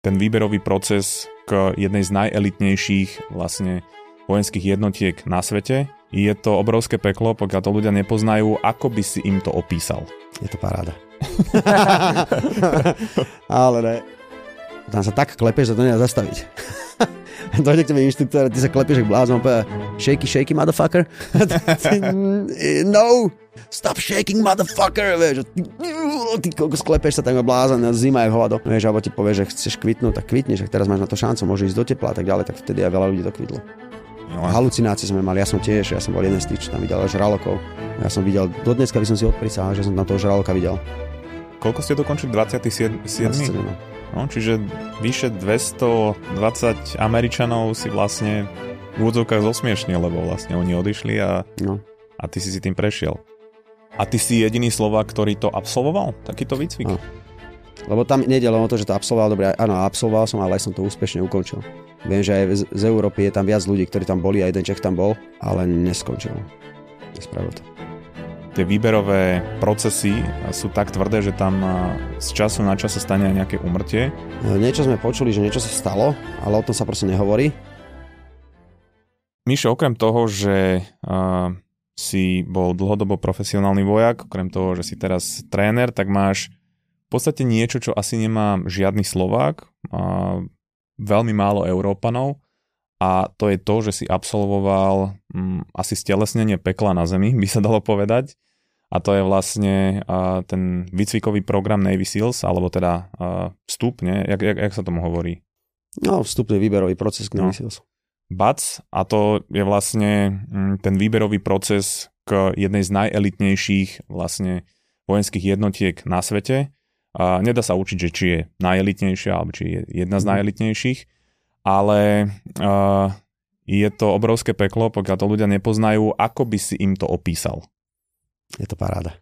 ten výberový proces k jednej z najelitnejších vlastne vojenských jednotiek na svete. Je to obrovské peklo, pokiaľ to ľudia nepoznajú, ako by si im to opísal. Je to paráda. Ale ne. Tam sa tak klepeš, že to nedá zastaviť. Dojde k tebe inštruktor, ty sa klepeš, jak blázon, povedal, shaky, motherfucker. No, stop shaking, motherfucker. Vieš, ty sklepeš sa tam blázon, zima je hovado. Vieš, alebo ti povieš, že chceš kvitnúť, tak kvitneš, ak teraz máš na to šancu, môžeš ísť do tepla a tak ďalej, tak vtedy aj veľa ľudí to kvitlo. No. Halucinácie sme mali, ja som bol jeden z tých, čo tam videl žralokov. Ja som videl, do dneska by som si odprísal, že som tam toho žraloka videl. Koľko ste dokončili? 27? 27, no. No, čiže vyše 220 Američanov si vlastne v úvodzovkách zosmiešnil, lebo vlastne oni odišli a ty si tým prešiel. A ty si jediný Slovák, ktorý to absolvoval? Takýto výcvik? No. Lebo tam nejde len o to, že to absolvoval, dobre, áno, absolvoval som, ale aj som to úspešne ukončil. Viem, že aj z Európy je tam viac ľudí, ktorí tam boli, a jeden Čech tam bol, ale neskončil. Nespravil to. Tie výberové procesy sú tak tvrdé, že tam z času na čas sa stane aj nejaké úmrtie. Niečo sme počuli, že niečo sa stalo, ale o tom sa proste nehovorí. Mišo, okrem toho, že si bol dlhodobo profesionálny vojak, okrem toho, že si teraz tréner, tak máš v podstate niečo, čo asi nemá žiadny Slovák, veľmi málo Európanov, a to je to, že si absolvoval asi stelesnenie pekla na zemi, by sa dalo povedať. A to je vlastne ten výcvikový program Navy Seals, alebo teda vstup, nie? Jak sa tomu hovorí? No, vstupný výberový proces k Navy Seals. BAC, a to je vlastne ten výberový proces k jednej z najelitnejších vlastne vojenských jednotiek na svete. Nedá sa učiť, že či je najelitnejšia, alebo či je jedna z najelitnejších, ale je to obrovské peklo, pokiaľ to ľudia nepoznajú, ako by si im to opísal. Je to paráda.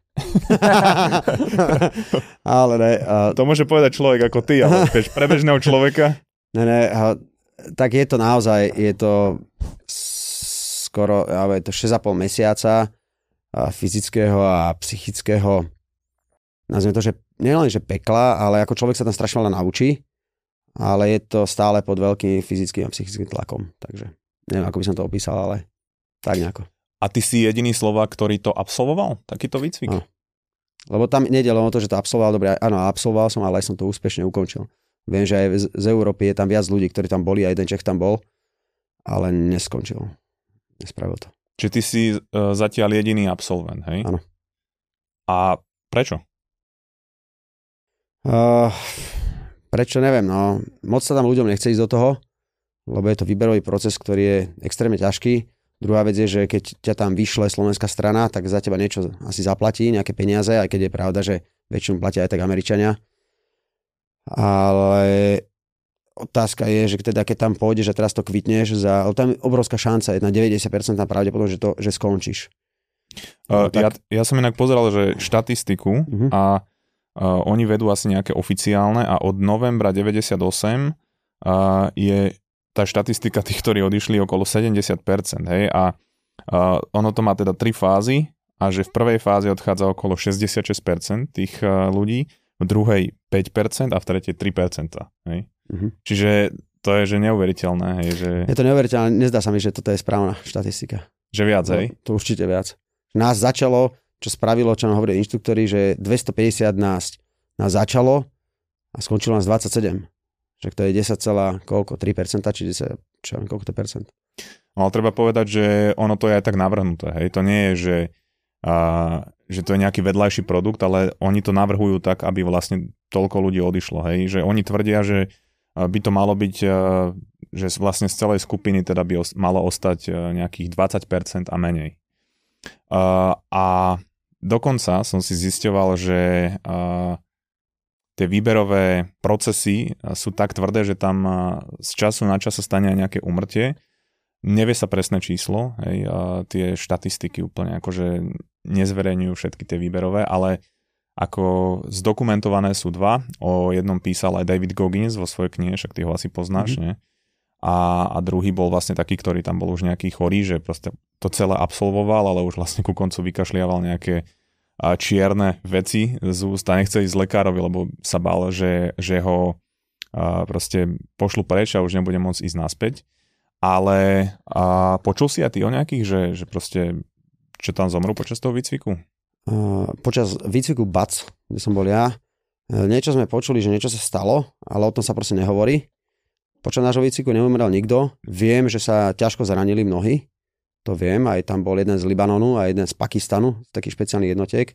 Ale ne. To môže povedať človek ako ty, ale pre bežného človeka. Ne, tak je to naozaj, je to skoro, je to 6,5 mesiaca fyzického a psychického, nazviem to, že nielen, že pekla, ale ako človek sa tam strašne veľa naučí, ale je to stále pod veľkým fyzickým a psychickým tlakom. Takže neviem, ako by som to opísal, ale tak nejako. A ty si jediný Slovák, ktorý to absolvoval? Takýto výcvik? No. Lebo tam nejde len o to, že to absolvoval, dobre, áno, absolvoval som, ale aj som to úspešne ukončil. Viem, že aj z Európy je tam viac ľudí, ktorí tam boli, a jeden Čech tam bol, ale neskončil. Nespravil to. Čiže ty si zatiaľ jediný absolvent, hej? Áno. A prečo? Prečo, neviem, no. Moc sa tam ľuďom nechce ísť do toho, lebo je to výberový proces, ktorý je extrémne ťažký. Druhá vec je, že keď ťa tam vyšle slovenská strana, tak za teba niečo asi zaplatí, nejaké peniaze, aj keď je pravda, že väčšinu platia aj tak Američania. Ale otázka je, že teda keď tam pôjdeš a teraz to kvitneš, tam je obrovská šanca, je na 90% pravdepodobnosť, že skončíš. Ja som inak pozeral, že štatistiku a oni vedú asi nejaké oficiálne, a od novembra 98 je tá štatistika tých, ktorí odišli, okolo 70%, hej, a ono to má teda 3 fázy, a že v prvej fáze odchádza okolo 66% tých ľudí, v druhej 5% a v tretej 3%, hej. Čiže to je, že neuveriteľné, hej, že... Je to neuveriteľné, nezdá sa mi, že toto je správna štatistika. Že viac, hej? To určite viac. Nás začalo, čo spravilo, čo nám hovorili inštruktori, že 250 nás začalo a skončilo nás 27. Že to je 10, koľko? 3%, či 10, čo neviem, koľko to percent. No, ale treba povedať, že ono to je aj tak navrhnuté, hej. To nie je, že to je nejaký vedľajší produkt, ale oni to navrhujú tak, aby vlastne toľko ľudí odišlo, hej. Že oni tvrdia, že by to malo byť, že vlastne z celej skupiny teda by malo ostať nejakých 20% a menej. A dokonca som si zisťoval, že tie výberové procesy sú tak tvrdé, že tam z času na čas sa stane aj nejaké úmrtie. Nevie sa presné číslo, hej, tie štatistiky úplne akože nezverejňujú všetky tie výberové, ale ako zdokumentované sú 2. O jednom písal aj David Goggins vo svojej knihe, však ty ho asi poznáš, nie? A druhý bol vlastne taký, ktorý tam bol už nejaký chorý, že proste to celé absolvoval, ale už vlastne ku koncu vykašliaval nejaké čierne veci z úst a nechce ísť lekárovi, lebo sa bál, že ho proste pošlu preč a už nebudem môcť ísť naspäť. Ale počul si aj ty o nejakých, že proste, čo tam zomrú počas toho výcviku? Počas výcviku BAC, kde som bol ja, niečo sme počuli, že niečo sa stalo, ale o tom sa proste nehovorí. Počas nášho výcviku neumrel nikto. Viem, že sa ťažko zranili mnohí. To viem, aj tam bol jeden z Libanonu a jeden z Pakistanu, z takých špeciálnych jednotiek.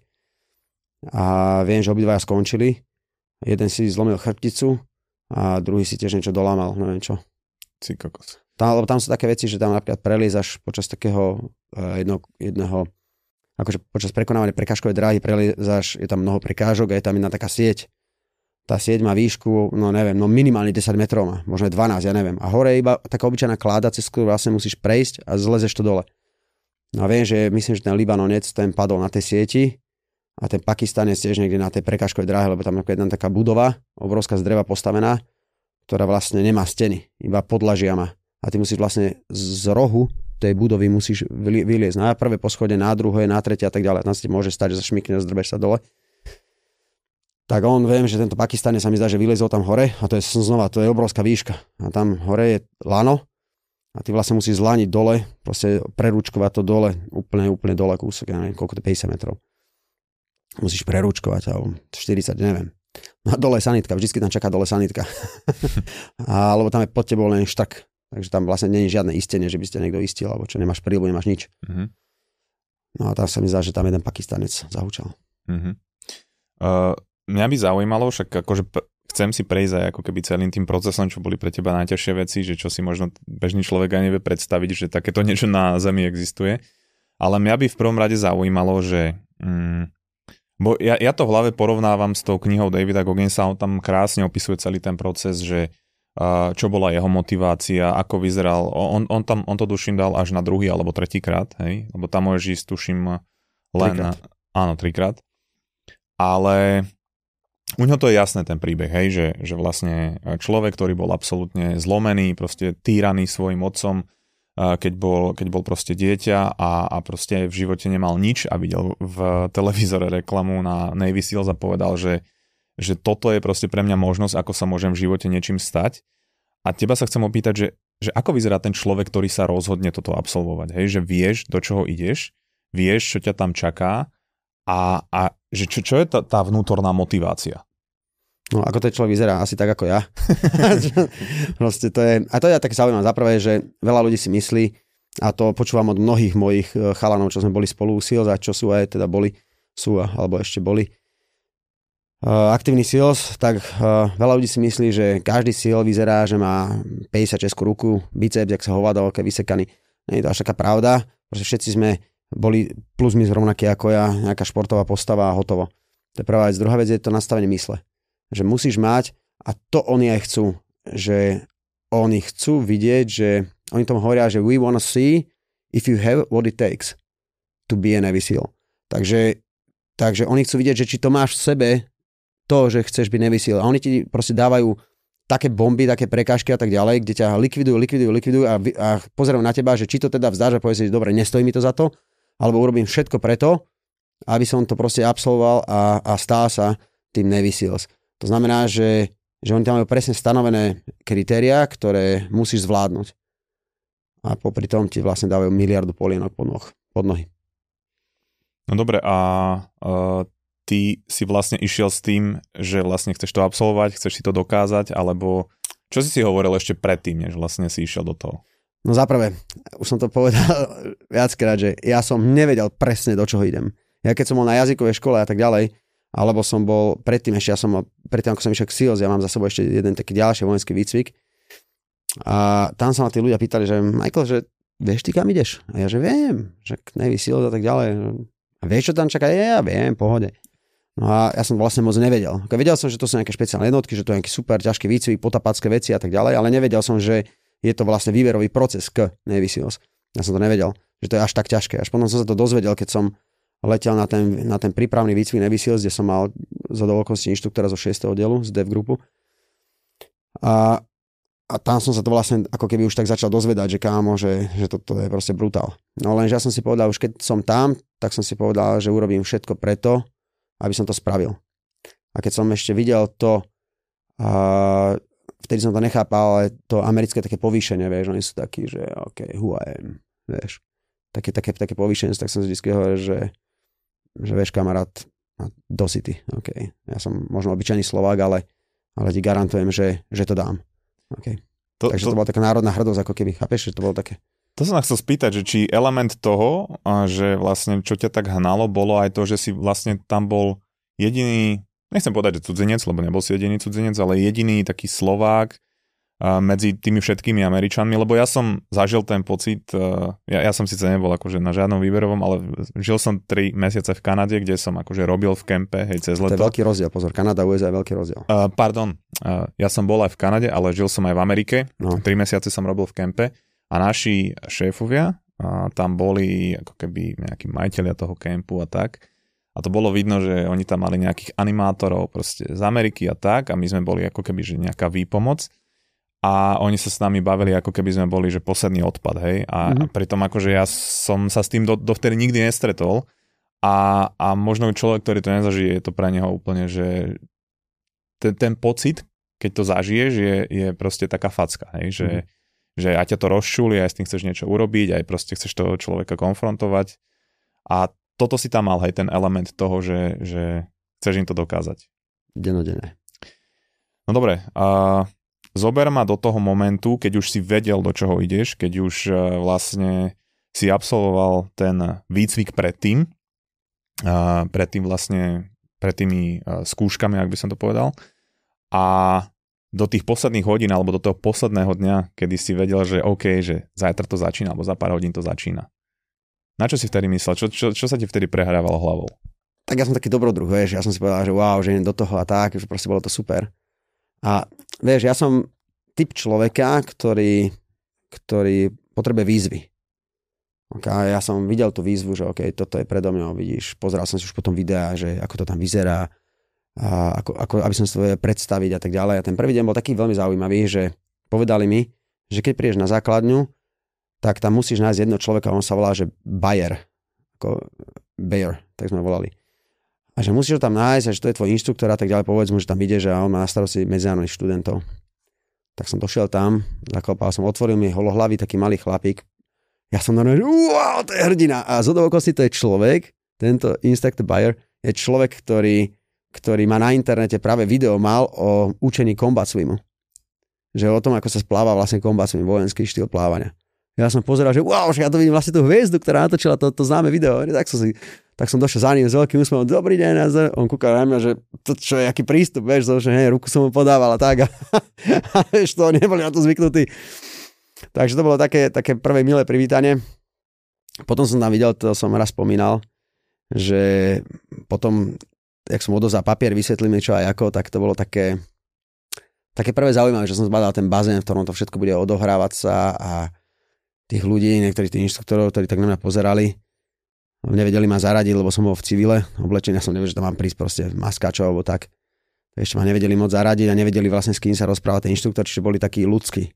A viem, že obidvaja skončili. Jeden si zlomil chrbticu a druhý si tiež niečo dolámal, neviem čo. Si kokos. Lebo tam sú také veci, že tam napríklad preliezaš počas takého jedného, akože počas prekonávania prekážkovej dráhy preliezaš, je tam mnoho prekážok a je tam jedna taká sieť. Tá sieť má výšku, minimálne 10 metrov má, možno 12, ja neviem. A hore je iba taká obyčajná kláda, cez ktorú vlastne musíš prejsť a zlezeš to dole. No a viem, že myslím, že ten Libanonec, ten padol na tej sieti a ten Pakistanec tiež niekde na tej prekážkovej dráhe, lebo tam je jedna taká budova, obrovská z dreva postavená, ktorá vlastne nemá steny, iba podlažia má. A ty musíš vlastne z rohu tej budovy musíš vyliezť na prvé poschodie, na druhé, na tretie a tak ďalej. Tam si môže stať, že zašmykne, zdrbeš sa dole. Tak on, viem, že tento Pakistanec sa mi zdá, že vyliezol tam hore a to je obrovská výška. A tam hore je lano a ty vlastne musíš zlaniť dole, proste prerúčkovať to dole, úplne dole kúsok, ja neviem, koľko to je 50 metrov. Musíš prerúčkovať, alebo 40, neviem. No a dole je sanitka, vždycky tam čaká dole sanitka. Alebo tam je pod tebou len štrk. Takže tam vlastne nie je žiadne istenie, že by ste niekto istil, alebo čo, nemáš príľbu, nemáš nič. Uh-huh. No a tam sa mi zdá, že tam jeden Pakistanec zahúčal. Uh-huh. Mňa by zaujímalo, však akože chcem si prejsť aj ako keby celým tým procesom, čo boli pre teba najťažšie veci, že čo si možno bežný človek aj nevie predstaviť, že takéto niečo na Zemi existuje. Ale mňa by v prvom rade zaujímalo, že... bo ja to v hlave porovnávam s tou knihou Davida Gogginsa, on tam krásne opisuje celý ten proces, že čo bola jeho motivácia, ako vyzeral. On to duším dal až na druhý alebo tretíkrát, hej? Lebo tam môžeš ísť, tuším, len... Áno, 3-krát. Ale u ňoho to je jasné ten príbeh, hej? Že vlastne človek, ktorý bol absolútne zlomený, proste týraný svojim otcom, keď bol proste dieťa a proste v živote nemal nič a videl v televízore reklamu na Navy Seals a povedal, že toto je proste pre mňa možnosť, ako sa môžem v živote niečím stať. A teba sa chcem opýtať, že ako vyzerá ten človek, ktorý sa rozhodne toto absolvovať. Hej? Že vieš, do čoho ideš, vieš, čo ťa tam čaká a že čo je tá vnútorná motivácia? No, ako ten človek vyzerá? Asi tak, ako ja. Proste to je také zaujímavé. Za prvé, že veľa ľudí si myslí, a to počúvam od mnohých mojich chalanov, čo sme boli spolu u SEALs a čo sú aj teda alebo ešte boli aktívny SEALs, tak veľa ľudí si myslí, že každý SEAL vyzerá, že má 56 ruku, biceps, jak sa hovádal, keď vysekaný. Nie je to až taká pravda, pretože všetci sme boli plus minus rovnakí ako ja, nejaká športová postava a hotovo. To je prvá vec. Druhá vec je to nastavenie mysle. Že musíš mať, a to oni aj chcú, že oni chcú vidieť, že oni tomu hovoria, že we wanna see if you have what it takes to be a Navy SEAL. Takže oni chcú vidieť, že či to máš v sebe, to, že chceš byť Navy SEAL. A oni ti proste dávajú také bomby, také prekážky a tak ďalej, kde ťa likvidujú a pozerajú na teba, že či to teda vzdáš a povieš si, dobre, nestojí mi to za to, alebo urobím všetko preto, aby som to proste absolvoval a stal sa tým Navy SEALs. To znamená, že oni tam majú presne stanovené kritériá, ktoré musíš zvládnuť. A popri tom ti vlastne dávajú miliardu polienok pod nohy. No dobre, a ty si vlastne išiel s tým, že vlastne chceš to absolvovať, chceš si to dokázať, alebo čo si hovoril ešte predtým, než vlastne si išiel do toho? No zaprvé, už som to povedal viackrát, že ja som nevedel presne, do čoho idem. Ja keď som bol na jazykovej škole a tak ďalej, alebo som bol predtým, ako som išiel k SEALs, ja mám za sebou ešte jeden taký ďalší vojenský výcvik. A tam sa ma tí ľudia pýtali, že Michael, že vieš ty kam ideš? A ja, že viem, že k Navy SEALs a tak ďalej. A vieš, čo tam čaká? Ja viem, pohode. No a ja som vlastne moc nevedel. Vedel som, že to sú nejaké špeciálne jednotky, že to je nejaký super ťažký výcvik, potapacké veci a tak ďalej, ale nevedel som, že je to vlastne výberový proces k Navy SEALs. Ja som to nevedel, že to je až tak ťažké. Až potom som sa to dozvedel, keď som letel na ten prípravný výcvik Navy SEALs, kde som mal za dovoľkosti inštruktora zo 6. oddielu, z Dev grupu. A tam som sa to vlastne ako keby už tak začal dozvedať, že kámo, že toto je proste brutál. No lenže ja som si povedal, už keď som tam, tak som si povedal, že urobím všetko preto, aby som to spravil. A keď som ešte videl to, vtedy som to nechápal, ale to americké také povýšenie, vieš, oni sú takí, že OK, who I am, vieš. Také povýšenie, tak som vždy hovoril, že vieš, kamarát, do city, OK. Ja som možno obyčajný Slovák, ale ti garantujem, že to dám. OK. Takže to bola taká národná hrdosť, ako keby, chápeš, že to bolo také. To som chcel spýtať, že či element toho, že vlastne čo ťa tak hnalo, bolo aj to, že si vlastne tam bol jediný, nechcem povedať, že cudzinec, lebo nebol si jediný cudzinec, ale jediný taký Slovák medzi tými všetkými Američanmi, lebo ja som zažil ten pocit, ja som síce nebol akože na žiadnom výberovom, ale žil som 3 mesiace v Kanade, kde som akože robil v kempe, hej, cez leto. To je veľký rozdiel, pozor, Kanada a USA je veľký rozdiel. Ja som bol aj v Kanade, ale žil som aj v Amerike, 3 mesiace som robil v kempe a naši šéfovia tam boli ako keby nejakí majitelia toho kempu a tak. A to bolo vidno, že oni tam mali nejakých animátorov proste z Ameriky a tak a my sme boli ako keby, že nejaká výpomoc. A oni sa s nami bavili, ako keby sme boli, že posledný odpad, hej. A pritom akože ja som sa s tým dovtedy nikdy nestretol a možno človek, ktorý to nezažije, je to pre neho úplne, že ten pocit, keď to zažiješ, je proste taká facka, hej, že aj ťa to rozčúli, aj s tým chceš niečo urobiť, aj proste chceš toho človeka konfrontovať. A toto si tam mal, hej, ten element toho, že chceš im to dokázať. Denodene. No dobre, zober ma do toho momentu, keď už si vedel, do čoho ideš, keď už vlastne si absolvoval ten výcvik predtým vlastne, pred tými skúškami, ak by som to povedal. A do tých posledných hodín, alebo do toho posledného dňa, kedy si vedel, že OK, že zajtra to začína, alebo za pár hodín to začína. Na čo si vtedy myslel? Čo sa ti vtedy prehrávalo hlavou? Tak ja som taký dobrodruh, vieš, ja som si povedal, že wow, že idem do toho a tak, že proste bolo to super. A vieš, ja som typ človeka, ktorý potrebuje výzvy. Okay, ja som videl tú výzvu, že OK, toto je predo mňou, vidíš, pozeral som si už potom videá, že ako to tam vyzerá, a ako aby som si to vedel predstaviť a tak ďalej. A ten prvý deň bol taký veľmi zaujímavý, že povedali mi, že keď prídeš na základňu, tak tam musíš nájsť jedno človeka, on sa volá, že Bayer, tak sme volali. A že musíš ho tam nájsť, a že to je tvoj inštruktor a tak ďalej, povedz mu, že tam ideš a on má na starosti medzinárodných študentov. Tak som došiel tam, zaklopal som, otvoril mi holohlavý taký malý chlapík. Ja som normálne, že wow, to je hrdina. A z okolností to je človek, tento instructor Bayer, je človek, ktorý má na internete práve video mal o učení combat swimu. Že o tom, ako sa spláva vlastne combat swim, vojenský štýl plávania. Ja som pozeral, že wow, že ja to vidím vlastne tú hviezdu, ktorá natočila to známe video. Tak som došiel za ním s veľkým úsmevom, dobrý deň, a on kúkal na mňa, že to čo je, aký prístup, vieš, že hej, ruku som mu podával a tak. A vieš, to neboli na to zvyknutí. Takže to bolo také prvé milé privítanie. Potom som tam videl, to som raz spomínal, že potom, jak som odovzdal papier, vysvetlil mi čo aj ako, tak to bolo také prvé zaujímavé, že som zbadal ten bazén, v ktorom to všetko bude odohrávať sa a tých ľudí, niektorých tých inštruktorov, ktorí tak na mňa pozerali, nevedeli ma zaradiť, lebo som bol v civile oblečený, ja som nevedel, že tam mám prísť proste maskáčov alebo tak. Ešte ma nevedeli moc zaradiť a nevedeli vlastne s kým sa rozprávať ten inštruktor, čiže boli takí ľudskí.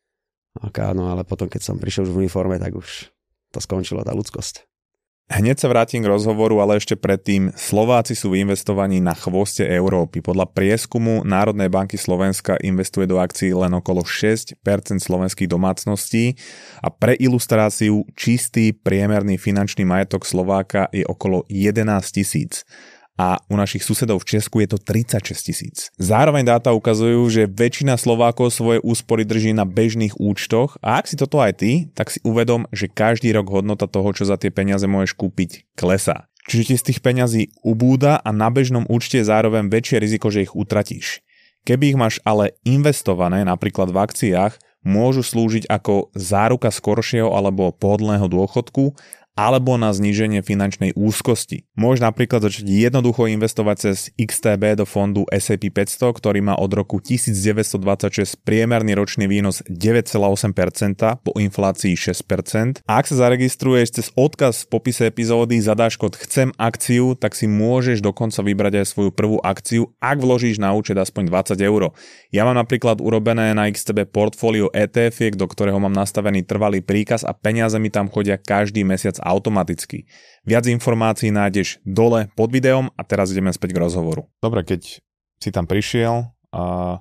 No ale potom, keď som prišiel už v uniforme, tak už to skončilo, tá ľudskosť. Hneď sa vrátim k rozhovoru, ale ešte predtým. Slováci sú v investovaní na chvoste Európy. Podľa prieskumu Národnej banky Slovenska investuje do akcií len okolo 6% slovenských domácností a pre ilustráciu čistý priemerný finančný majetok Slováka je okolo 11 000. A u našich susedov v Česku je to 36 000. Zároveň dáta ukazujú, že väčšina Slovákov svoje úspory drží na bežných účtoch a ak si toto aj ty, tak si uvedom, že každý rok hodnota toho, čo za tie peniaze môžeš kúpiť, klesá. Čiže ti z tých peňazí ubúda a na bežnom účte je zároveň väčšie riziko, že ich utratíš. Keby ich máš ale investované napríklad v akciách, môžu slúžiť ako záruka skoršieho alebo pohodlného dôchodku alebo na zníženie finančnej úzkosti. Môžeš napríklad začať jednoducho investovať cez XTB do fondu S&P 500, ktorý má od roku 1926 priemerný ročný výnos 9,8%, po inflácii 6%. A ak sa zaregistruješ cez odkaz v popise epizódy, zadáš kód Chcem akciu, tak si môžeš dokonca vybrať aj svoju prvú akciu, ak vložíš na účet aspoň 20 €. Ja mám napríklad urobené na XTB portfólio ETF, do ktorého mám nastavený trvalý príkaz a peniaze mi tam chodia každý mesiac automaticky. Viac informácií nájdeš dole pod videom a teraz ideme späť k rozhovoru. Dobre, keď si tam prišiel,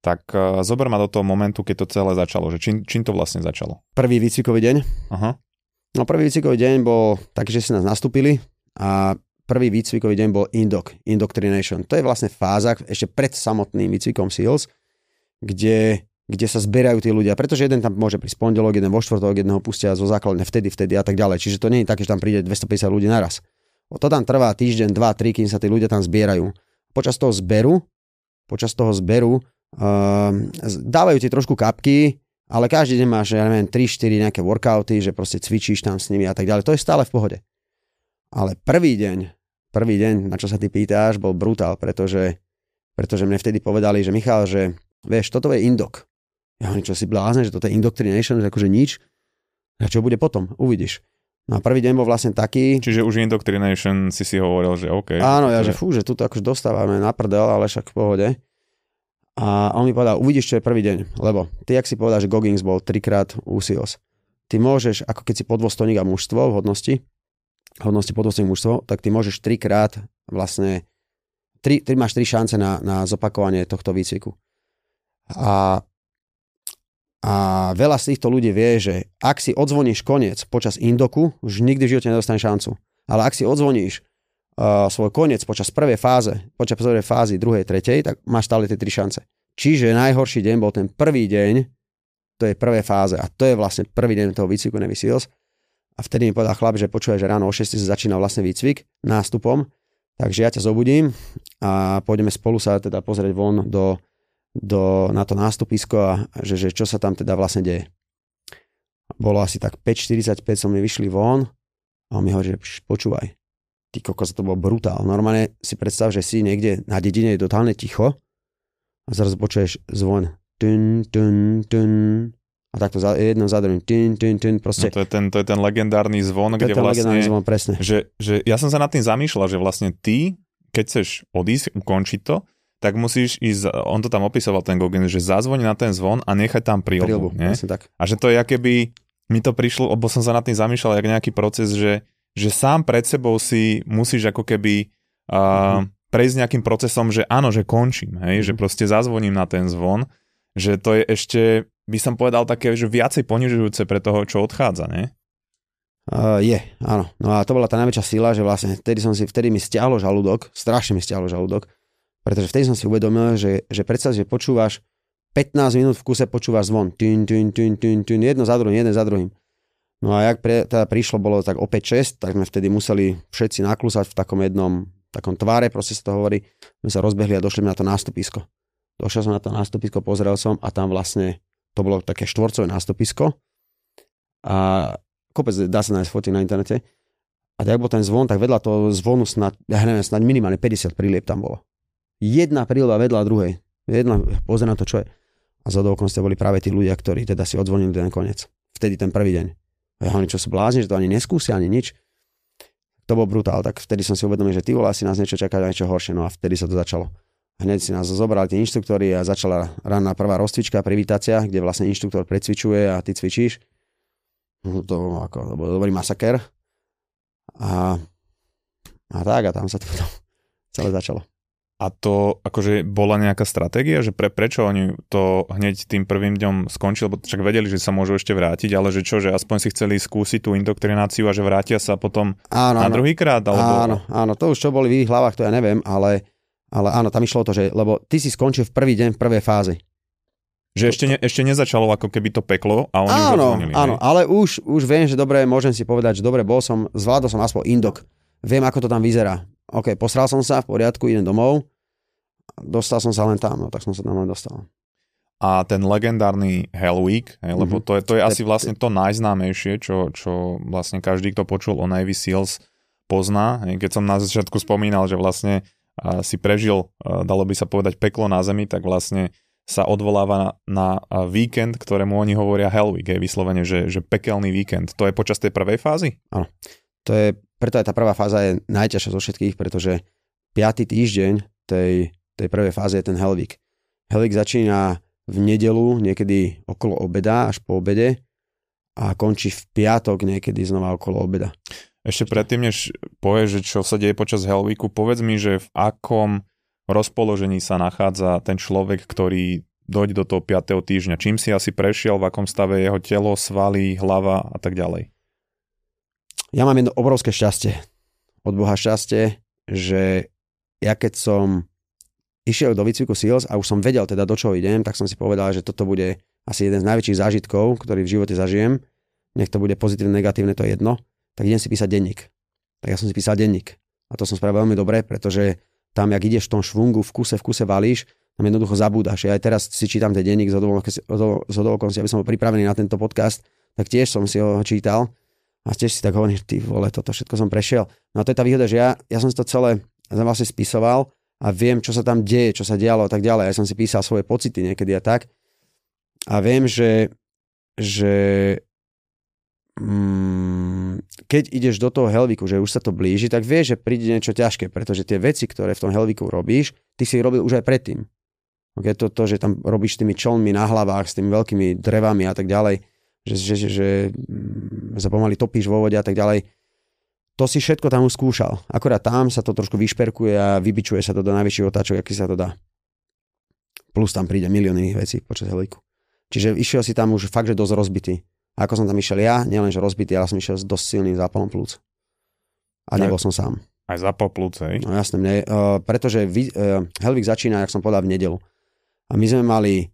Tak zober ma do toho momentu, keď to celé začalo, že čím to vlastne začalo? Prvý výcvikový deň. Aha. No prvý výcvikový deň bol taký, že si nás nastúpili a prvý výcvikový deň bol indoctrination. To je vlastne fáza ešte pred samotným výcvikom SEALs, kde sa zberajú tí ľudia, pretože jeden tam môže prísť pondelok, jeden vo štvrtok, jedného pustia zo základne vtedy a tak ďalej. Čiže to nie je také, že tam príde 250 ľudí naraz. To tam trvá týždeň, 2, 3, kým sa tí ľudia tam zbierajú. Počas toho zberu dávajú ti trošku kapky, ale každý deň máš, ja neviem, 3-4 nejaké workouty, že proste cvičíš tam s nimi a tak ďalej. To je stále v pohode. Ale prvý deň, na čo sa ty pýtáš, bol brutál, pretože mne vtedy povedali, že Michal, že vieš, toto je indok. Ja hovorím, čo si blázne, že toto je indoctrination, že akože nič. A čo bude potom? Uvidíš. No a prvý deň bol vlastne taký... Čiže už indoctrination si hovoril, že OK. Áno, ja, že že tu akože dostávame na prdel, ale však v pohode. A on mi povedal, uvidíš, čo je prvý deň, lebo ty, ak si povedal, že Goggins bol 3-krát u SEALs, ty môžeš, ako keď si podôstojník a mužstvo v hodnosti podôstojník mužstvo, tak ty môžeš 3-krát vlastne, máš 3 šance na zopakovanie tohto výcviku. A veľa z týchto ľudí vie, že ak si odzvoníš koniec počas indoku, už nikdy v živote nedostaneš šancu. Ale ak si odzvoníš svoj koniec počas prvej fázy, druhej, tretej, tak máš stále tie 3 šance. Čiže najhorší deň bol ten prvý deň, to je prvé fáze a to je vlastne prvý deň toho výcviku Navy SEALs. A vtedy mi povedal chlap, že počuje, že ráno o 6 sa začína vlastne výcvik nástupom, takže ja ťa zobudím a pôjdeme spolu sa teda pozrieť von na to nástupisko a že čo sa tam teda vlastne deje. Bolo asi tak 5:45, som mi vyšli von a on mi hovorí, že počúvaj, ty kokos, to bol brutál. Normálne si predstav, že si niekde na dedine je totálne ticho a zrazu počuješ zvon. Tun, tun, tun. A takto jedno za druhým. Tun, tun, tun. Proste. No to je ten legendárny zvon, kde vlastne... Zvon, presne. Že ja som sa nad tým zamýšľal, že vlastne ty, keď chceš odísť, ukončiť to, tak musíš ísť, on to tam opisoval ten Goggins, že zazvoní na ten zvon a nechať tam príľbu. Tak. A že to je akéby, mi to prišlo, lebo som sa nad tým zamýšľal, jak nejaký proces, že sám pred sebou si musíš ako keby prejsť nejakým procesom, že áno, že končím, hej, že proste zazvoním na ten zvon, že to je ešte, by som povedal, také, že viacej ponižujúce pre toho, čo odchádza, ne? Áno. No a to bola tá najväčšia sila, že vlastne vtedy mi stiahlo žalúdok, strašne mi stiahlo žalúdok, pretože vtedy som si uvedomil, že predstav, že počúvaš 15 minút v kuse počúvaš zvon, tyn, jeden za druhým. No a jak teda prišlo, bolo tak o 5-6, tak sme vtedy museli všetci naklúsať v takom tváre, proste sa to hovorí, sme sa rozbehli a došli na to nástupisko. Došiel som na to nástupisko, pozrel som a tam vlastne to bolo také štvorcové nástupisko a kopec dá sa nájsť foty na internete a tak bol ten zvon, tak vedľa toho zvonu snad minimálne 50 prílieb tam bolo. Jedna príľba vedľa druhej. Pozri na to, čo je. A za okolností boli práve tí ľudia, ktorí teda si odzvonili ten koniec. Vtedy ten prvý deň. A ja hovorím, čo sú blázni, že to ani neskúsia, ani nič. To bol brutál, tak vtedy som si uvedomil, že ty vole, asi nás niečo čaká, niečo horšie, no a vtedy sa to začalo. Hneď si nás zobrali tí inštruktori a začala ranná prvá rozcvička, privítacia, kde vlastne inštruktor precvičuje a ty cvičíš. To bol dobrý masaker. A tam sa to celé začalo. A to akože bola nejaká stratégia, že prečo oni to hneď tým prvým dňom skončili, lebo však vedeli, že sa môžu ešte vrátiť, ale že čo, že aspoň si chceli skúsiť tú indoktrináciu a že vrátia sa potom na druhýkrát? Alebo... Áno, to už čo boli v ich hlavách, to ja neviem, ale áno, tam išlo to, že, lebo ty si skončil v prvý deň v prvej fázi. Že ešte nezačalo ako keby to peklo a oni už odzvonili. Áno, ale už viem, že dobre, môžem si povedať, že dobre, zvládol som aspoň indok. Viem, ako to tam vyzerá. OK, posral som sa, v poriadku, idem domov. Dostal som sa len tam, no tak som sa tam len dostal. A ten legendárny Hell Week, lebo to je asi vlastne to najznámejšie, čo vlastne každý, kto počul o Navy SEALs, pozná. Keď som na začiatku spomínal, že vlastne si prežil, dalo by sa povedať, peklo na zemi, tak vlastne sa odvoláva na víkend, ktorému oni hovoria Hell Week, vyslovene, že pekelný víkend. To je počas tej prvej fázy? Áno. Preto aj tá prvá fáza je najťažšia zo všetkých, pretože 5. týždeň tej prvej fáze je ten Hell Week. Hell Week začína v nedeľu, niekedy okolo obeda, až po obede a končí v piatok niekedy znova okolo obeda. Ešte predtým, než povieš, že čo sa deje počas Hell Weeku, povedz mi, že v akom rozpoložení sa nachádza ten človek, ktorý dojde do toho 5. týždňa. Čím si asi prešiel, v akom stave jeho telo, svaly, hlava a tak ďalej? Ja mám jedno obrovské šťastie. Od Boha šťastie, že ja keď som išiel do výcviku SEALS a už som vedel teda, do čoho idem, tak som si povedal, že toto bude asi jeden z najväčších zážitkov, ktorý v živote zažijem. Nech to bude pozitívne, negatívne, to je jedno. Tak idem si písať denník. Tak ja som si písal denník. A to som spravil veľmi dobre, pretože tam, jak ideš v tom švungu, v kuse valíš, tam jednoducho zabúdaš. Ja aj teraz si čítam ten denník z okolností, aby som bol pripravený na tento podcast, tak tiež som si ho čítal a tiež si tak hovorím, že ty vole, toto všetko som prešiel. No a to je tá výhoda, že ja som si to celé vlastne spisoval a viem, čo sa tam deje, čo sa dialo a tak ďalej. Ja som si písal svoje pocity niekedy a tak. A viem, že keď ideš do toho Hellweeku, že už sa to blíži, tak vieš, že príde niečo ťažké, pretože tie veci, ktoré v tom Hellweeku robíš, ty si ich robil už aj predtým. Okay, to, že tam robíš tými čolnmi na hlavách, s tými veľkými drevami a tak ďalej, že sa pomaly topíš vo vode a tak ďalej, to si všetko tam už skúšal. Akorát tam sa to trošku vyšperkuje a vybičuje sa to do najväčších otáčok, aký sa to dá. Plus tam príde milión iných vecí počas Hellweeku. Čiže išiel si tam už fakt, že dosť rozbitý. A ako som tam išiel ja, nielenže rozbitý, ale som išiel s dosť silným zápalom plúc. A nebol som sám. Aj zápal plúc, hej? No jasné, pretože Hellweek začína, jak som povedal, v nedeľu. A my sme mali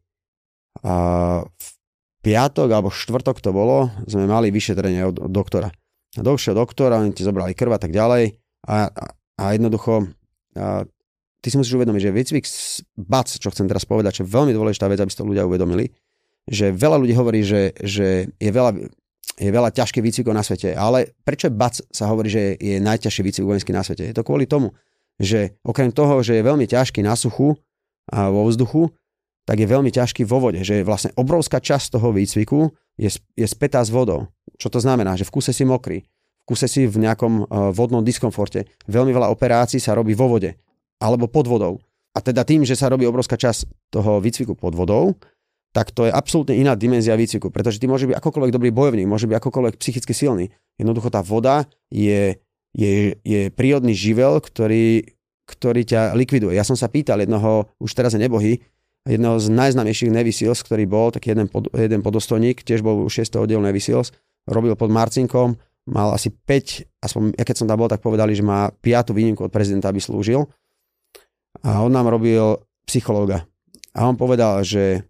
v piatok alebo štvrtok to bolo, sme mali vyšetrenie od doktora. A došiel doktor, oni ti zobrali krv a tak ďalej. A jednoducho, ty si musíš uvedomiť, že výcvik BAC, čo chcem teraz povedať, čo je veľmi dôležitá vec, aby si to ľudia uvedomili, že veľa ľudí hovorí, že je veľa ťažkých výcvikov na svete, ale prečo BAC sa hovorí, že je najťažší výcvik vojenský na svete? Je to kvôli tomu, že okrem toho, že je veľmi ťažký na suchu a vo vzduchu, tak je veľmi ťažký vo vode, že vlastne obrovská časť toho výcviku je spätá s vodou. Čo to znamená? Že v kuse si mokrý, v kuse si v nejakom vodnom diskomforte. Veľmi veľa operácií sa robí vo vode alebo pod vodou. A teda tým, že sa robí obrovská časť toho výcviku pod vodou, tak to je absolútne iná dimenzia výcviku, pretože ty môže byť akokoľvek dobrý bojovník, môže byť akokoľvek psychicky silný. Jednoducho tá voda je prírodný živel, ktorý ťa likviduje. Ja som sa pýtal jednoho, už teraz je nebohý, jedného z najznámejších Navy Seals, ktorý bol taký jeden podostojník, tiež bol už 6. oddielu Navy Seals, robil pod Marcinkom, mal asi 5, aspoň ja keď som tam bol, tak povedali, že má 5. výnimku od prezidenta, aby slúžil. A on nám robil psychológa. A on povedal, že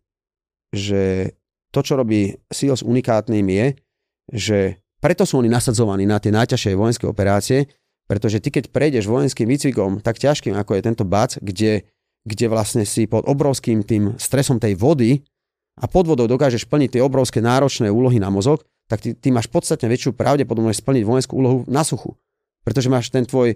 to, čo robí SEALS unikátnym je, že preto sú oni nasadzovaní na tie najťažšie vojenské operácie, pretože ty, keď prejdeš vojenským výcvikom tak ťažkým, ako je tento BAC, kde vlastne si pod obrovským tým stresom tej vody a pod vodou dokážeš splniť tie obrovské náročné úlohy na mozog, tak ty máš podstatne väčšiu pravdepodobnosť splniť vojenskú úlohu na suchu. Pretože máš ten tvoj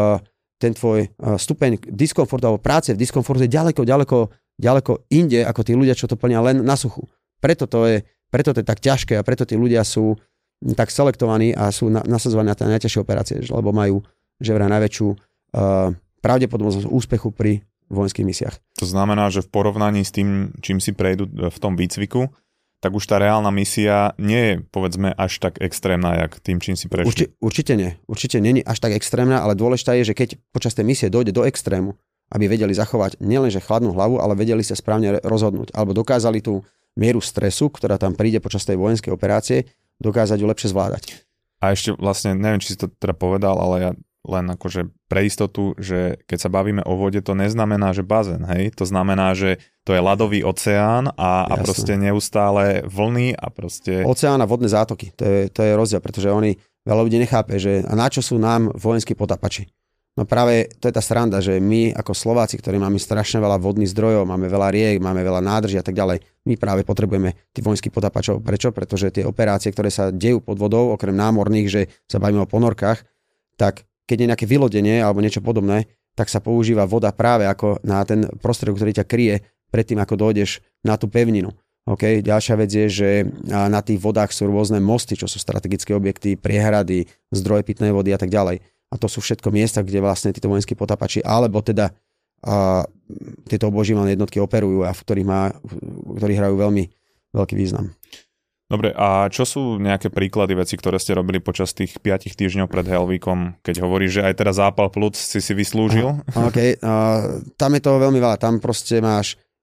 stupeň diskomfortu alebo práce v diskomforte ďaleko inde, ako tí ľudia, čo to plnia len na suchu. Preto to je tak ťažké a preto tí ľudia sú tak selektovaní a sú nasadzovaní na tie najťažšie operácie, lebo majú že vraj najväčšiu pravdepodobnosť úspechu pri vojenských misiách. To znamená, že v porovnaní s tým, čím si prejdú v tom výcviku, tak už tá reálna misia nie je, povedzme, až tak extrémna, jak tým, čím si prešli. Určite nie. Určite nie je až tak extrémna, ale dôležité je, že keď počas tej misie dojde do extrému, aby vedeli zachovať nielenže chladnú hlavu, ale vedeli sa správne rozhodnúť, alebo dokázali tú mieru stresu, ktorá tam príde počas tej vojenskej operácie, dokázať ju lepšie zvládať. A ešte vlastne, neviem, či si to teda povedal, ale ja len akože pre istotu, že keď sa bavíme o vode, to neznamená, že bazén, hej? To znamená, že to je ľadový oceán a proste neustále vlny a proste... Oceán a vodné zátoky, to je rozdiel, pretože veľa ľudí nechápe, že a na čo sú nám vojenskí potápači. No práve to je tá sranda, že my ako Slováci, ktorí máme strašne veľa vodných zdrojov, máme veľa riek, máme veľa nádrží a tak ďalej, my práve potrebujeme tých vojenských potápačov. Prečo? Pretože tie operácie, ktoré sa dejú pod vodou, okrem námorných, že sa bavíme o ponorkách, tak keď je nejaké vylodenie alebo niečo podobné, tak sa používa voda práve ako na ten prostriedok, ktorý ťa kryje predtým, ako dojdeš na tú pevninu. Okay? Ďalšia vec je, že na tých vodách sú rôzne mosty, čo sú strategické objekty, priehrady, zdroje pitnej vody a tak ďalej. A to sú všetko miesta, kde vlastne títo vojenskí potápači, alebo teda tieto obožívané jednotky operujú a v ktorých hrajú veľmi veľký význam. Dobre, a čo sú nejaké príklady veci, ktoré ste robili počas tých 5 týždňov pred Hellweekom, keď hovoríš, že aj teraz zápal plúc si vyslúžil? OK, tam je toho veľmi veľa. Tam proste máš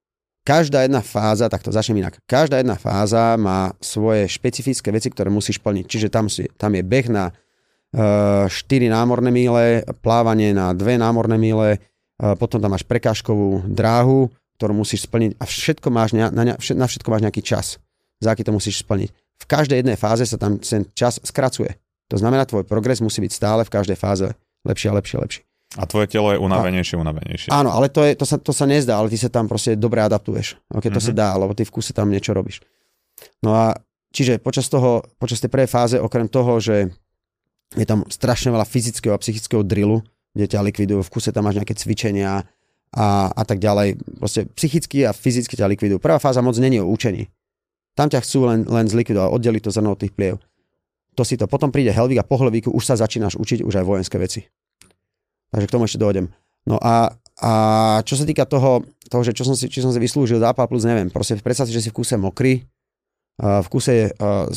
každá jedna fáza, tak to začnem inak, každá jedna fáza má svoje špecifické veci, ktoré musíš plniť. Čiže tam je beh na 4 námorné míle, plávanie na 2 námorné míle, potom tam máš prekážkovú dráhu, ktorú musíš splniť a všetko máš na všetko máš nejaký čas, za aký to musíš splniť. V každej jednej fáze sa tam ten čas skracuje. To znamená, tvoj progres musí byť stále v každej fáze lepšie a lepšie a lepšie. A tvoje telo je unavenejšie. Áno, ale to sa nezdá, ale ty sa tam proste dobre adaptuješ. Okay, to sa dá, lebo ty v kuse tam niečo robíš. No a čiže počas tej prvej fáze, okrem toho, že je tam strašne veľa fyzického a psychického drillu, kde ťa likvidujú, v kuse tam máš nejaké cvičenia a tak ďalej. Proste psychicky a fyzicky ťa likvidujú. Prvá fáza moc není o učení. Tam ťa chcú len zlikvidovať, oddeliť to zrno od tých pliev. To si to. Potom príde Hellvík a po Hellvíku už sa začínaš učiť už aj vojenské veci. Takže k tomu ešte dojdem. No a čo sa týka toho že či som si vyslúžil zápal plus, neviem. Proste predstav si, že si v kuse mokrý, v kuse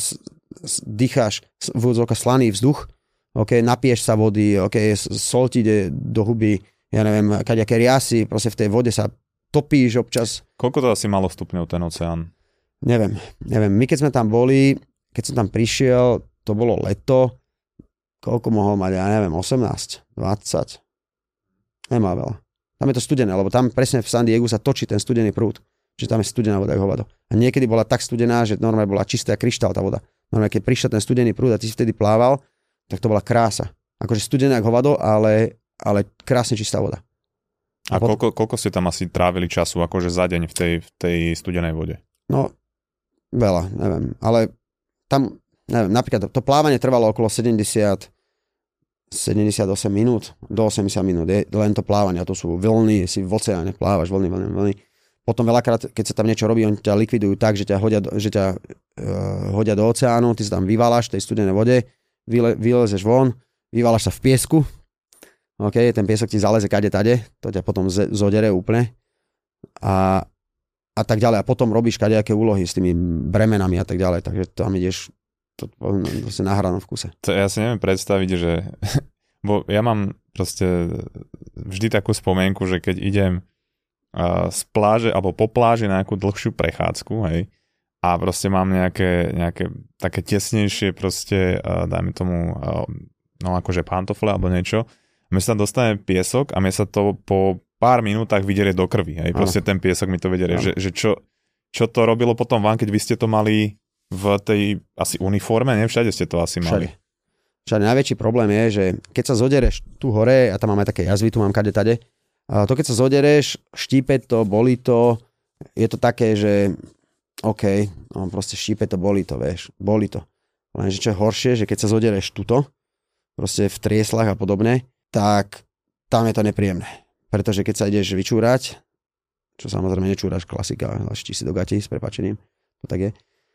dýcháš v úvodzovkách slaný vzduch, okay, napiješ sa vody, okay, sol ti ide do huby, ja neviem, kadejaké riasy, proste v tej vode sa topíš občas. Koľko to asi malo stupňov ten oceán? Neviem. My keď sme tam boli, keď som tam prišiel, to bolo leto, koľko mohol mať, ja neviem, 18, 20. Nemá veľa. Tam je to studené, lebo tam presne v San Diegu sa točí ten studený prúd. Čiže tam je studená voda, ako hovado. A niekedy bola tak studená, že normálne bola čistá kryštál tá voda. Normálne, keď prišiel ten studený prúd a ty si vtedy plával, tak to bola krása. Akože studená ako hovado, ale krásne čistá voda. A koľko ste tam asi trávili času, akože za deň v tej studenej vode? No, veľa, neviem. Ale tam, neviem, napríklad to plávanie trvalo okolo 78 minút, do 80 minút. Je len to plávanie, a to sú vlny, si v oceáne plávaš, vlny. Potom veľakrát, keď sa tam niečo robí, oni ťa likvidujú tak, že ťa hodia do oceánu, ty sa tam vyváľaš v tej studenej vode, vylezeš von, vyváľaš sa v piesku, okay, ten piesok ti zaleze kade tade, to ťa potom zodere úplne a tak ďalej. A potom robíš kadejaké úlohy s tými bremenami a tak ďalej, takže tam ideš to sa nahrá v kuse. To ja si neviem predstaviť, že bo ja mám proste vždy takú spomienku, že keď idem z pláže alebo po pláži na nejakú dlhšiu prechádzku, hej, a proste mám nejaké také tesnejšie proste, dajme tomu, no akože pantofle alebo niečo, mne sa tam dostane piesok a mne sa to po pár minútach vyderie do krvi, hej, proste ten piesok mi to vyderie, že čo to robilo potom vám, keď vy ste to mali v tej asi uniforme, ne? Všade ste to asi mali. Všade najväčší problém je, že keď sa zodereš tu hore, a tam mám aj také jazvy, tu mám kade tade, to keď sa zodereš, štípe to, bolí to, je to také, že OK, no proste štípe to, bolí to, vieš, bolí to. Lenže čo je horšie, že keď sa zodereš tuto, proste v trieslach a podobne, tak tam je to nepríjemné. Pretože keď sa ideš vyčúrať, čo samozrejme nečúraš, klasika, ští si do gatí, s prepáčením, to tak je,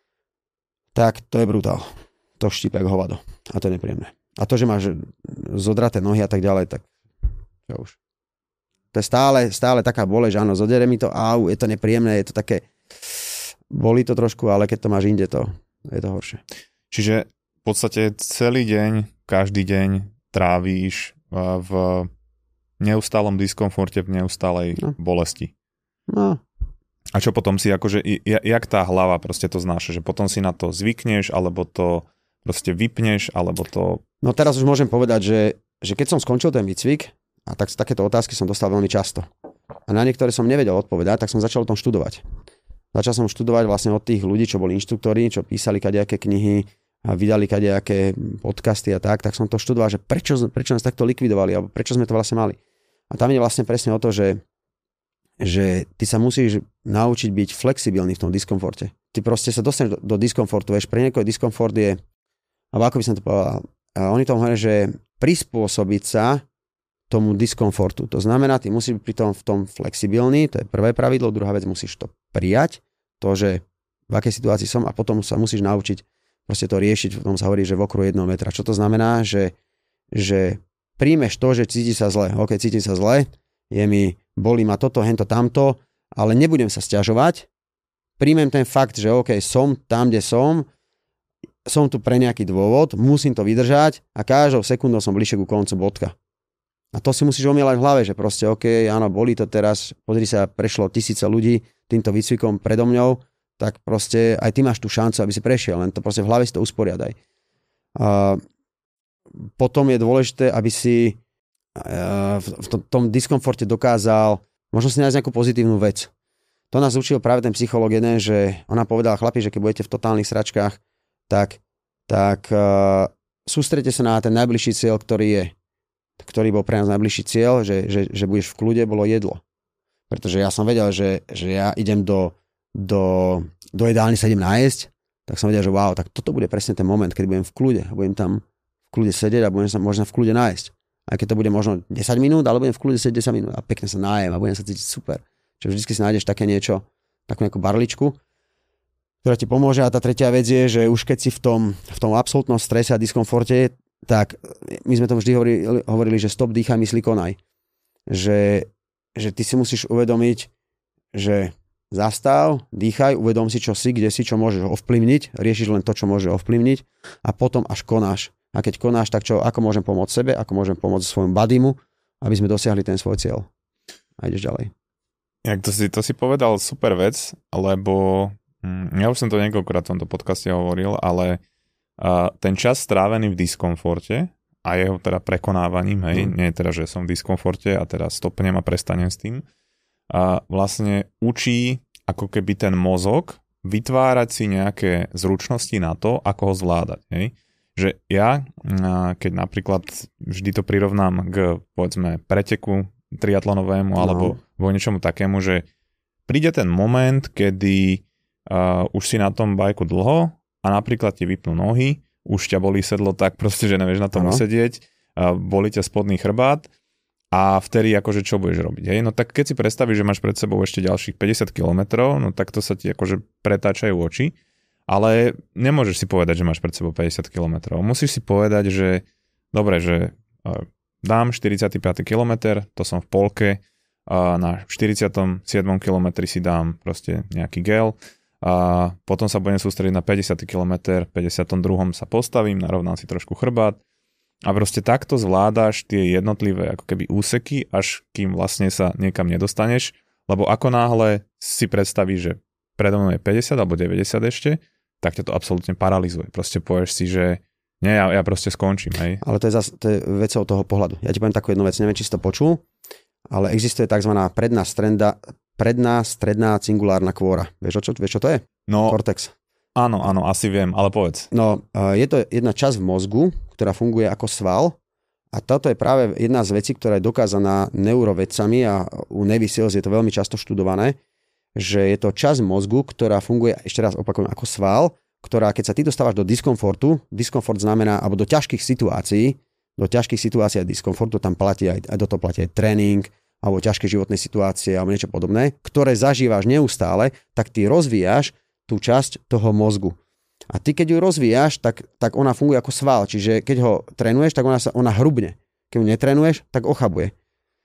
tak to je brutál. To štípe ako hovado. A to je nepríjemné. A to, že máš zodraté nohy a tak ďalej, tak čo už. To je stále taká bolež, áno, zodere mi to, je to nepríjemné, je to také, bolí to trošku, ale keď to máš inde, je to horšie. Čiže v podstate celý deň, každý deň trávíš v neustálom diskomforte, v neustálej bolesti. No. A čo potom si akože, jak tá hlava proste to znáša, že potom si na to zvykneš, alebo to proste vypneš, alebo to... No teraz už môžem povedať, že keď som skončil ten výcvik, a tak takéto otázky som dostal veľmi často. A na niektoré som nevedel odpovedať, tak som začal o tom študovať. Začal som študovať vlastne od tých ľudí, čo boli inštruktori, čo písali kadejaké knihy a vydali kadejaké podcasty a tak som to študoval, že prečo nás takto likvidovali, alebo prečo sme to vlastne mali. A tam je vlastne presne o to, že ty sa musíš naučiť byť flexibilný v tom diskomforte. Ty proste sa dostaneš do diskomfortu, vieš, pre niekoho diskomfort je, alebo ako by som to povedal, oni tomu hovoria, že prispôsobiť sa tomu diskomfortu. To znamená, ty musíš byť v tom flexibilný, to je prvé pravidlo, druhá vec, musíš to prijať, to, že v akej situácii som a potom sa musíš naučiť proste to riešiť, v tom sa hovorí, že v okruhu 1 metra. Čo to znamená, že príjmeš to, že cíti sa zle. OK, cítim sa zle, bolí ma toto, hento, tamto, ale nebudem sa sťažovať. Príjmem ten fakt, že OK, som tam, kde som tu pre nejaký dôvod, musím to vydržať a každou sekundou som bližšie ku koncu, bodka. A to si musíš omielať v hlave, že proste OK, áno, boli to teraz, pozri sa, prešlo 1000 ľudí týmto výcvikom predo mňou, tak proste aj ty máš tú šancu, aby si prešiel, len to proste v hlave si to usporiadaj. Potom je dôležité, aby si v tom diskomforte dokázal možno si nájsť nejakú pozitívnu vec. To nás učil práve ten psychológ jeden, že ona povedala, chlapi, že keď budete v totálnych sračkách, tak sústrete sa na ten najbližší cieľ, ktorý bol pre nás najbližší cieľ, že budeš v kľude, bolo jedlo. Pretože ja som vedel, že ja idem do jedálne sa idem nájsť, tak som vedel, že wow, tak toto bude presne ten moment, keď budem v kľude. Budem tam v kľude sedieť a budem sa možno v kľude nájsť. Aj keď to bude možno 10 minút, ale budem v kľude sedieť 10 minút a pekne sa nájem a budem sa cítiť super. Čiže vždy si nájdeš také niečo, takú nejakú barličku, ktorá ti pomôže. A tá tretia vec je, že už keď si v tom absolútnom strese a diskomforte, tak my sme to vždy hovorili, že stop, dýchaj, mysli, konaj. Že ty si musíš uvedomiť, že zastav, dýchaj, uvedom si, čo si, kde si, čo môžeš ovplyvniť, riešiš len to, čo môžeš ovplyvniť a potom až konáš. A keď konáš, tak ako môžem pomôcť sebe, ako môžem pomôcť svojmu buddymu, aby sme dosiahli ten svoj cieľ. A ideš ďalej. To si povedal super vec, lebo ja už som to niekoľkokrát v tomto podcaste hovoril, ale ten čas strávený v diskomforte a jeho teda prekonávaním, hej, nie je teda, že som v diskomforte a teraz stopnem a prestanem s tým, a vlastne učí ako keby ten mozog vytvárať si nejaké zručnosti na to, ako ho zvládať, hej. Že ja, keď napríklad vždy to prirovnám k, povedzme, preteku triatlonovému alebo niečomu takému, že príde ten moment, kedy už si na tom bajku dlho a napríklad ti vypnú nohy, už ťa bolí sedlo tak proste, že nevieš na tom usedieť, bolí ťa spodný chrbát a vtedy akože čo budeš robiť, hej? No tak keď si predstavíš, že máš pred sebou ešte ďalších 50 kilometrov, no tak to sa ti akože pretáčajú oči. Ale nemôžeš si povedať, že máš pred sebou 50 km. Musíš si povedať, že dobre, že dám 45. kilometr, to som v polke, a na 47. kilometri si dám proste nejaký gel a potom sa budem sústrediť na 50. kilometr, 52. sa postavím, narovnám si trošku chrbát a proste takto zvládaš tie jednotlivé ako keby úseky, až kým vlastne sa niekam nedostaneš, lebo ako náhle si predstavíš, že predo mnou je 50 alebo 90 ešte, tak ťa to absolútne paralizuje. Proste povieš si, že nie, ja proste skončím. Hej. Ale to je vecou toho pohľadu. Ja ti poviem takú jednu vec, neviem, či si to počul, ale existuje tzv. predná stredná cingulárna kôra. Vieš, čo to je? No, Cortex. Áno, asi viem, ale povedz. No, je to jedna časť v mozgu, ktorá funguje ako sval a toto je práve jedna z vecí, ktorá je dokázaná neurovedcami a u Navy Seals je to veľmi často študované, že je to časť mozgu, ktorá funguje, ešte raz opakujem, ako sval, ktorá, keď sa ty dostávaš do diskomfortu, diskomfort znamená, alebo do ťažkých situácií a diskomfortu, tam platí aj do toho platí aj tréning, alebo ťažké životné situácie, alebo niečo podobné, ktoré zažívaš neustále, tak ty rozvíjaš tú časť toho mozgu. A ty, keď ju rozvíjaš, tak ona funguje ako sval, čiže keď ho trénuješ, tak ona hrubne. Keď ju netrénuješ, tak ochabuje.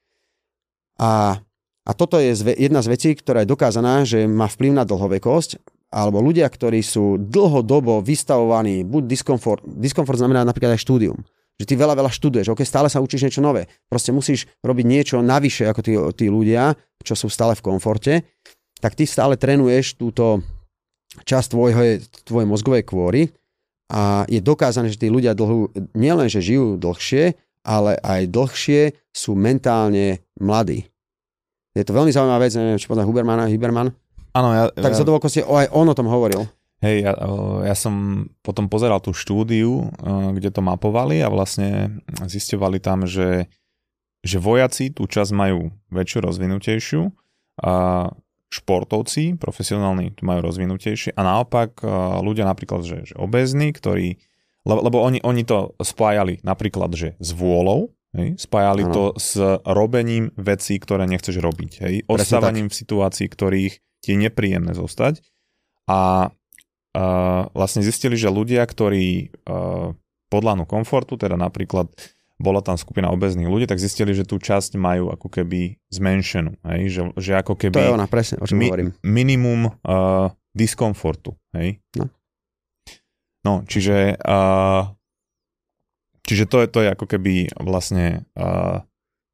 A toto je jedna z vecí, ktorá je dokázaná, že má vplyv na dlhovekosť, alebo ľudia, ktorí sú dlhodobo vystavovaní, buď diskomfort znamená napríklad aj štúdium, že ty veľa študuješ, ok, stále sa učíš niečo nové, proste musíš robiť niečo navyše ako tí ľudia, čo sú stále v komforte, tak ty stále trénuješ túto časť tvojej mozgovej kôry a je dokázané, že tí ľudia nielen, že žijú dlhšie, ale aj dlhšie sú mentálne mladí. Je to veľmi zaujímavá vec, neviem, či poznám Huberman. Áno, tak za to aj on o tom hovoril. Hej, ja som potom pozeral tú štúdiu, kde to mapovali a vlastne zisťovali tam, že vojaci tú časť majú väčšiu, rozvinutejšiu a športovci, profesionálni, tu majú rozvinutejšie a naopak ľudia napríklad, že obézni, ktorí, lebo oni to spájali napríklad, že s vôľou, hej, spájali to s robením vecí, ktoré nechceš robiť, hej, ostávaním v situácii, ktorých ti je nepríjemné zostať a vlastne zistili, že ľudia, ktorí podľahnú komfortu, teda napríklad bola tam skupina obéznych ľudí, tak zistili, že tú časť majú ako keby zmenšenú. Hej? Že ako keby... To je ona, presne, o čom hovorím. Minimum diskomfortu. Hej? No, čiže to je ako keby vlastne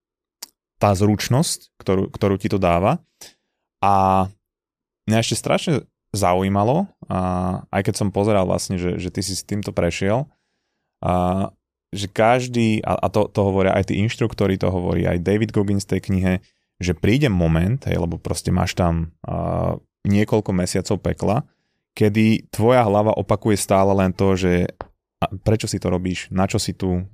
tá zručnosť, ktorú ti to dáva. A mňa ešte strašne zaujímalo, aj keď som pozeral vlastne, že ty si s týmto prešiel, že každý, a to hovoria aj tí inštruktori, to hovorí aj David Goggins v tej knihe, že príde moment, lebo proste máš tam niekoľko mesiacov pekla, kedy tvoja hlava opakuje stále len to, že prečo si to robíš, na čo si tu,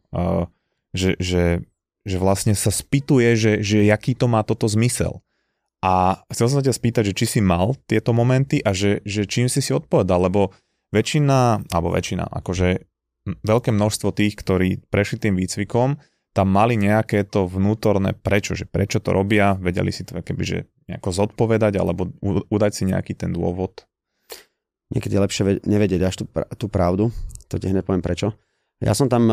že vlastne sa spýtuje, že jaký to má toto zmysel. A chcel som sa ťa spýtať, že či si mal tieto momenty a že čím si odpovedal, lebo väčšina, akože veľké množstvo tých, ktorí prešli tým výcvikom, tam mali nejaké to vnútorné prečo, že prečo to robia, vedeli si to kebyže nejako zodpovedať alebo udať si nejaký ten dôvod. Niekedy je lepšie nevedieť až tú pravdu, to ti hneď poviem prečo. Ja som tam,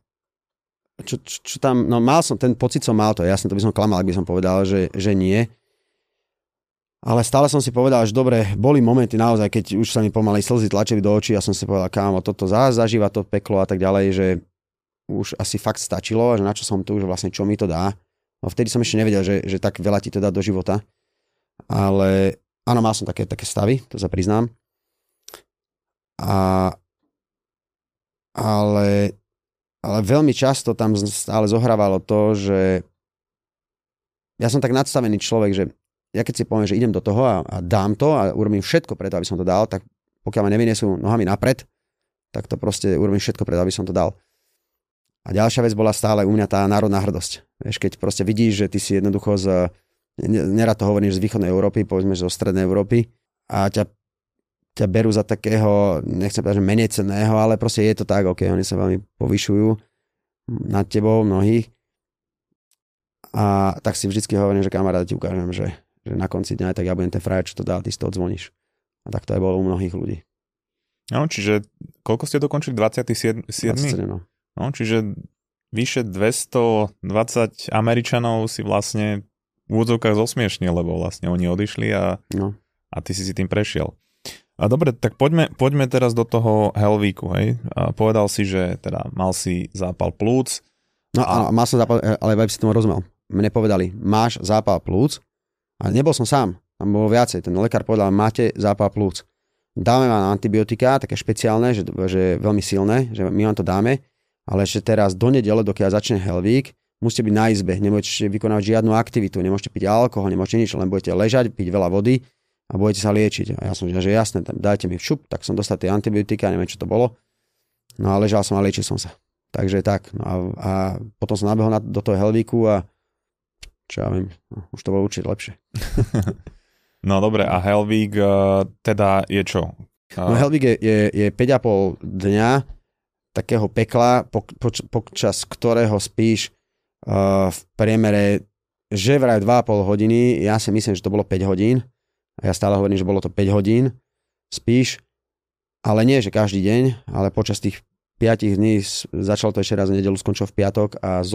čo tam, no mal som, ten pocit som mal to, jasne to by som klamal, ak by som povedal, že nie. Ale stále som si povedal, že dobre, boli momenty naozaj, keď už sa mi pomaly slzy tlačili do očí a som si povedal, kámo, toto zažíva to peklo a tak ďalej, že už asi fakt stačilo, že na čo som tu, že vlastne čo mi to dá. No vtedy som ešte nevedel, že tak veľa ti to dá do života. Ale áno, mal som také stavy, to sa priznám. Ale veľmi často tam stále zohrávalo to, že ja som tak nadstavený človek, že ja keď si poviem, že idem do toho a dám to a urobím všetko preto, aby som to dal, tak pokiaľ ma nevyniesú nohami napred, tak to proste urobím všetko preto, aby som to dal. A ďalšia vec bola stále u mňa tá národná hrdosť. Vieš, keď proste vidíš, že ty si jednoducho nerad to hovorím, že z východnej Európy, povedzme, že zo strednej Európy a ťa berú za takého, nechcem povedať, že menej cenného, ale proste je to tak, ok, oni sa veľmi povyšujú nad tebou mnohých. A tak si vždycky hovorím, že kamaráda ti ukážem, že na konci dňa tak ja budem ten frajer, čo to dal, ty si to odzvoníš. A tak to aj bolo u mnohých ľudí. No, čiže koľko ste dokončili? 27? 27, no. No, čiže vyše 220 Američanov si vlastne v úvodzovkách zosmiešnil, lebo vlastne oni odišli a ty si tým prešiel. A dobre, tak poďme teraz do toho Hellweeku, hej. A povedal si, že teda mal si zápal plúc. No a mal som zápal, ale aby si tomu rozumel. Mne povedali, máš zápal plúc, ale nebol som sám, tam bolo viacej. Ten lekár povedal, máte zápal plúc. Dáme vám antibiotika, také špeciálne, že veľmi silné, že my vám to dáme, ale ešte teraz do nedele, dokiaľ začne Hellweek, musíte byť na izbe, nemôžete vykonávať žiadnu aktivitu, nemôžete piť alkohol, nemôžete nič, len budete ležať, piť veľa vody a budete sa liečiť. A ja som že jasné, dajte mi všup, tak som dostal tie antibiotika, neviem, čo to bolo. No a ležal som a liečil som sa. Takže tak. No a potom som nabehol do toho Hellweeku a čo ja viem, už to bolo určite lepšie. No dobre, a Hellweek teda je čo? No Hellweek je 5,5 dňa takého pekla, počas ktorého spíš v priemere že vraj 2,5 hodiny, ja si myslím, že to bolo 5 hodín a ja stále hovorím, že bolo to 5 hodín, spíš, ale nie, že každý deň, ale počas tých 5 dní, začal to ešte raz v nedeľu, skončil v piatok a z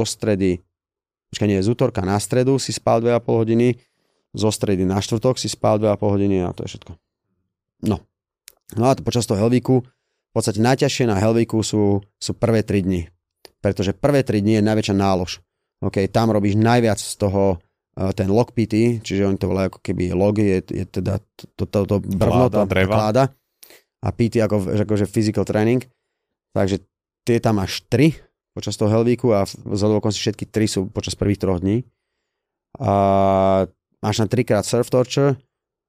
útorka na stredu si spal 2,5 hodiny, zo stredy na štvrtok si spal 2,5 hodiny a to je všetko. No a to počas toho Hellweeku, v podstate najťažšie na Hellweeku sú prvé 3 dni, pretože prvé 3 dni je najväčšia nálož. OK, tam robíš najviac z toho ten log PT, čiže oni to volajú ako keby log, je teda to brvno, tá kláda a PT akože physical training. Takže tie tam máš 3 počas toho Hellweeku a vzhľadom si všetky 3 sú počas prvých 3 dní. A máš na 3-krát surf torture,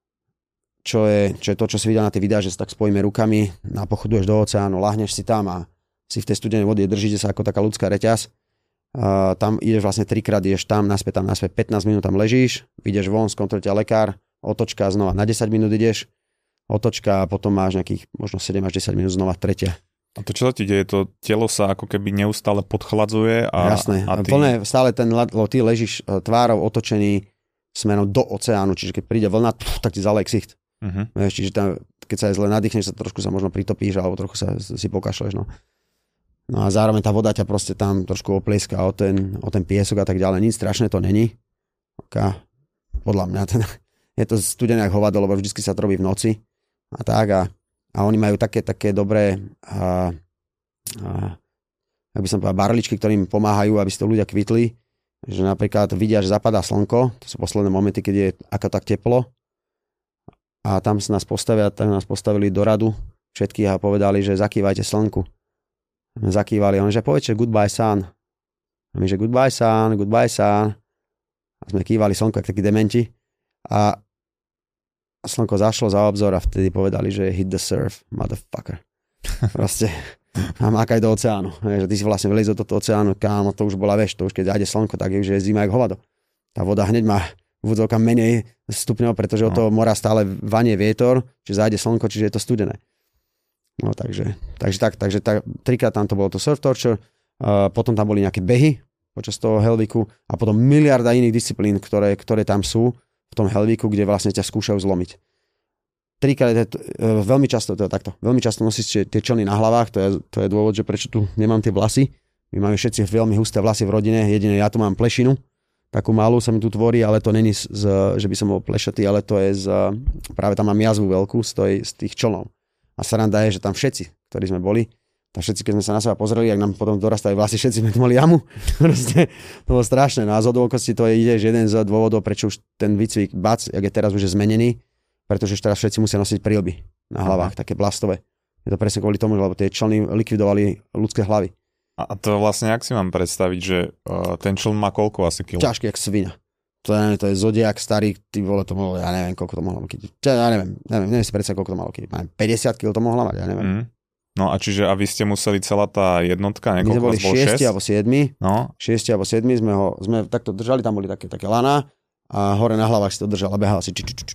čo je to, čo si videl na tie videá, že sa tak spojíme rukami, napochoduješ do oceánu, lahneš si tam a si v tej studenej vode, držíte sa ako taká ľudská reťaz. Tam ideš vlastne 3-krát, ideš tam naspäť, 15 minút tam ležíš, ideš von, skontroluje ťa lekár, otočka znova na 10 minút ideš, otočka a potom máš nejakých možno 7 až 10 minút znova tretia. A to čo sa ti deje? To telo sa ako keby neustále podchladzuje a... Jasné. A plné, stále ty ležíš tvárou otočený smerom do oceánu, čiže keď príde vlna, tak ti zaleje ksicht. Uh-huh. Čiže tam, keď sa aj zle nadýchneš, trošku sa možno pritopíš alebo trochu sa si pokašleš. No a zároveň tá voda ťa proste tam trošku oplieska o ten piesok a tak ďalej. Nič strašné to není. Podľa mňa je to studené jak hovado, lebo vždycky sa to robí v noci a tak a oni majú také dobré ak by som povedal barličky, ktorým pomáhajú, aby si to ľudia kvitli Že napríklad vidia, že zapadá slnko, to sú posledné momenty, keď je ako tak teplo a tam sa nás postavili do radu všetkých a povedali, že zakývajte slnku. Zakývali, on že povedz, goodbye sun. A my, že goodbye sun. A sme kývali slnko, jak takí dementi. A slnko zašlo za obzor a vtedy povedali, že hit the surf, motherfucker. Proste a mákaj do oceánu. Že ty si vlastne vylezol do toho oceánu, kámo, to už bola to už keď zájde slnko, tak je už zima jak hovado. Tá voda hneď má v úvodzovkách menej stupňov, pretože od toho mora stále vanie vietor, čiže zájde slnko, čiže je to studené. No takže trikrát tam to bolo to surf torture, potom tam boli nejaké behy počas toho Hellweeku a potom miliarda iných disciplín, ktoré tam sú v tom Hellweeku, kde vlastne ťa skúšajú zlomiť. Veľmi často nosíš tie člny na hlavách, to je dôvod, že prečo tu nemám tie vlasy. My máme všetci veľmi husté vlasy v rodine, jedine ja tu mám plešinu, takú malú sa mi tu tvorí, ale to není, že by som bol plešatý, ale to je práve tam mám jazvu veľkú z tých člnov. A sranda je, že tam všetci, ktorí sme boli, tam všetci, keď sme sa na seba pozreli, ak nám potom dorastali vlasy, všetci sme tu mali jamu. Proste, to bolo strašné. No a z okolností to je jeden z dôvodov, prečo už ten výcvik BAC, jak je teraz už zmenený, pretože už teraz všetci musia nosiť prílby na hlavách, také blastové. Je to presne kvôli tomu, lebo tie člny likvidovali ľudské hlavy. A to vlastne, jak si mám predstaviť, že ten čln má koľko asi kilo? Ťažký, jak svina. To je Zodiak starý, ty vole, to mohlo, ja neviem, koľko to mohlo mať. Ja neviem si predstaviť, koľko to malo mať. 50 kg to mohlo mať, ja neviem. No a čiže, a vy ste museli celá tá jednotka, my sme boli 6 alebo 7. No. 6 alebo 7 sme takto držali, tam boli také lana a hore na hlavách si to držal a behal si.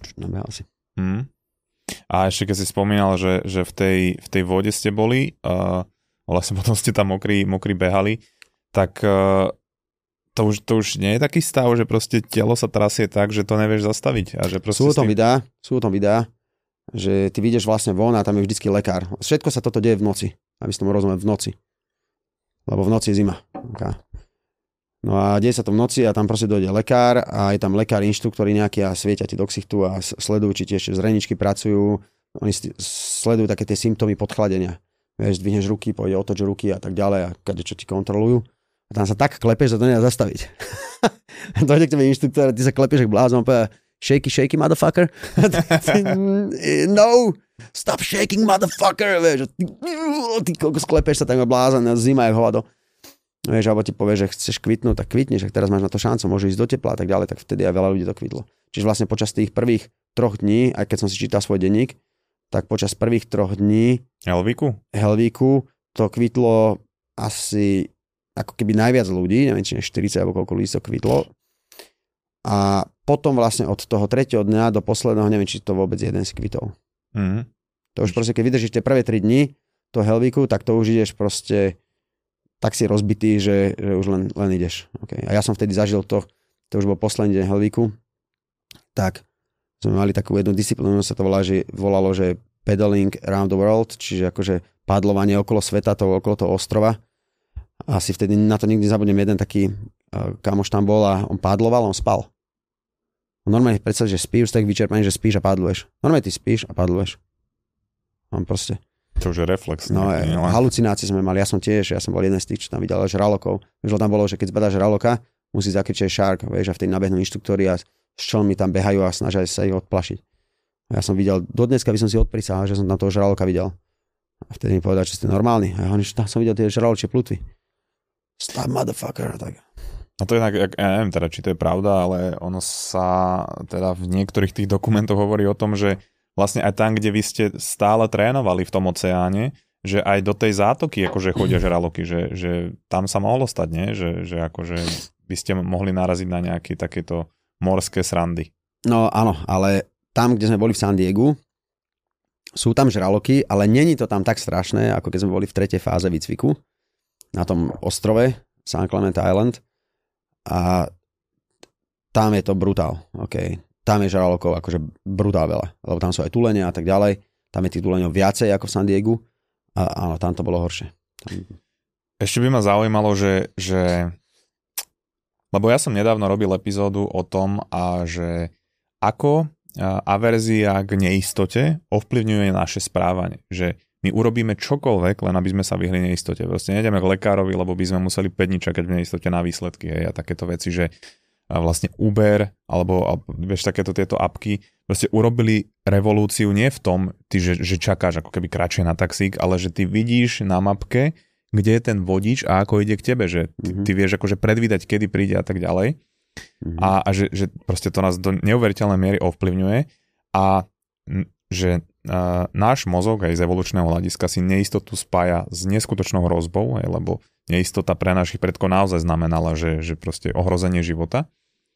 A ešte keď si spomínal, že v tej vode ste boli, vlastne potom ste tam mokrí behali, tak to už nie je taký stav, že proste telo sa trasie tak, že to nevieš zastaviť. A že sú o tom videá, že ty vidieš vlastne von a tam je vždycky lekár. Všetko sa toto deje v noci, aby si tomu rozumel, v noci. Lebo v noci je zima. Okay. No a deje sa to v noci a tam proste dojde lekár a je tam lekár, inštruktori nejaký a svietia ti do ksichtu a sledujú, či ti ešte zreničky pracujú. Oni sledujú také tie symptómy podchladenia. Vieš, zdvihneš ruky, pôjde otoč ruky a tak ďalej a kadečo ti kontrolujú. A tam sa tak klepeš, že to nedá zastaviť. Dojde k tebe inštruktor a ty sa klepeš jak blázon a povie shaky, motherfucker. No, stop shaking, motherfucker. Vieš, ty koľko sklepeš sa tam blázon, zima jak hovado. Vieš, alebo ti povie, že chceš kvitnúť, tak kvitneš, ak teraz máš na to šancu, môžeš ísť do tepla a tak ďalej, tak vtedy aj veľa ľudí to kvitlo. Čiže vlastne počas tých prvých 3 dní, aj keď som si čítal svoj denník, tak počas prvých 3 dní Hellweeku to kvitlo asi ako keby najviac ľudí, neviem, či 40 alebo koľko ľudí to kvitlo. A potom vlastne od toho 3. dňa do posledného, neviem, či to vôbec jeden si kvitol. To už proste, keď vydržíš tie prvé 3 dni to Hellweeku, tak to už ideš proste tak si rozbitý, že už len ideš. Okay. A ja som vtedy zažil to už bol posledný deň Hellweeku, tak sme mali takú jednu disciplínu, sa to volalo, že pedaling around the world, čiže akože padlovanie okolo sveta, okolo toho ostrova. Asi vtedy na to nikdy zabudnem, jeden taký kamoš tam bol a on padloval, on spal. Normálne predstav, že spíš, tak vyčerpaný, že spíš a padluješ. Normálne ty spíš a padluješ. On proste. To už je reflex. No, halucinácie sme mali, ja som bol jeden z tých, čo tam videl žralokov. Vieš, tam bolo, že keď zbadáš žraloka, musí zakričať shark, vieš, a vtedy nabehnú inštruktori a s člnmi tam behajú a snažia sa ich odplašiť. Ja som videl, do dneska by som si odprísahal, že som tam toho žraloka videl. A vtedy mi povedal, že ste normálni. A ja hovorím, že tam som videl tie žraločie plutvy. Stop, motherfucker. Tak. A to je tak, ja neviem teda, či to je pravda, ale ono sa teda v niektorých tých dokumentoch hovorí o tom, že vlastne aj tam, kde vy ste stále trénovali v tom oceáne, že aj do tej zátoky akože chodia žraloky, že tam sa mohlo stať, nie? Že akože by ste mohli naraziť na nejaké takéto morské srandy. No áno, ale tam, kde sme boli v San Diegu, sú tam žraloky, ale není to tam tak strašné, ako keď sme boli v 3. fáze výcviku na tom ostrove San Clemente Island a tam je to brutál, okay. Tam je žralokov akože brutál veľa, lebo tam sú aj tulene a tak ďalej. Tam je tých tuleňov viacej ako v San Diegu. A áno, tam to bolo horšie. Ešte by ma zaujímalo, že lebo ja som nedávno robil epizódu o tom, že ako averzia k neistote ovplyvňuje naše správanie. Že my urobíme čokoľvek, len aby sme sa vyhli neistote. Proste nejdeme k lekárovi, lebo by sme museli 5 dní čakať v neistote na výsledky. Hej, a takéto veci, že vlastne Uber alebo vieš, takéto tieto apky proste urobili revolúciu nie v tom, že čakáš ako keby kratšie na taxík, ale že ty vidíš na mapke, kde je ten vodič a ako ide k tebe, že ty vieš akože predvídať, kedy príde a tak ďalej. A že proste to nás do neuveriteľnej miery ovplyvňuje a že náš mozog aj z evolučného hľadiska si neistotu spája s neskutočnou hrozbou, lebo neistota pre našich predkov naozaj znamenala, že proste ohrozenie života.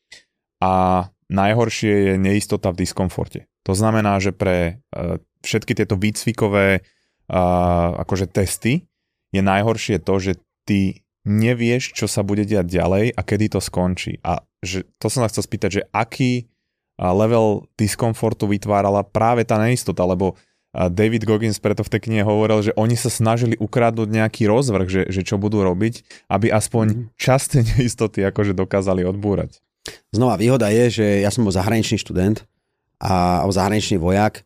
A najhoršie je neistota v diskomforte. To znamená, že pre všetky tieto výcvikové akože testy je najhoršie to, že ty nevieš, čo sa bude diať ďalej a kedy to skončí. A že to som sa chcel spýtať, že aký level diskomfortu vytvárala práve tá neistota, lebo David Goggins preto v tej knihe hovoril, že oni sa snažili ukradnúť nejaký rozvrh, že čo budú robiť, aby aspoň časť tej neistoty akože dokázali odbúrať. Znova výhoda je, že ja som bol zahraničný študent alebo zahraničný vojak,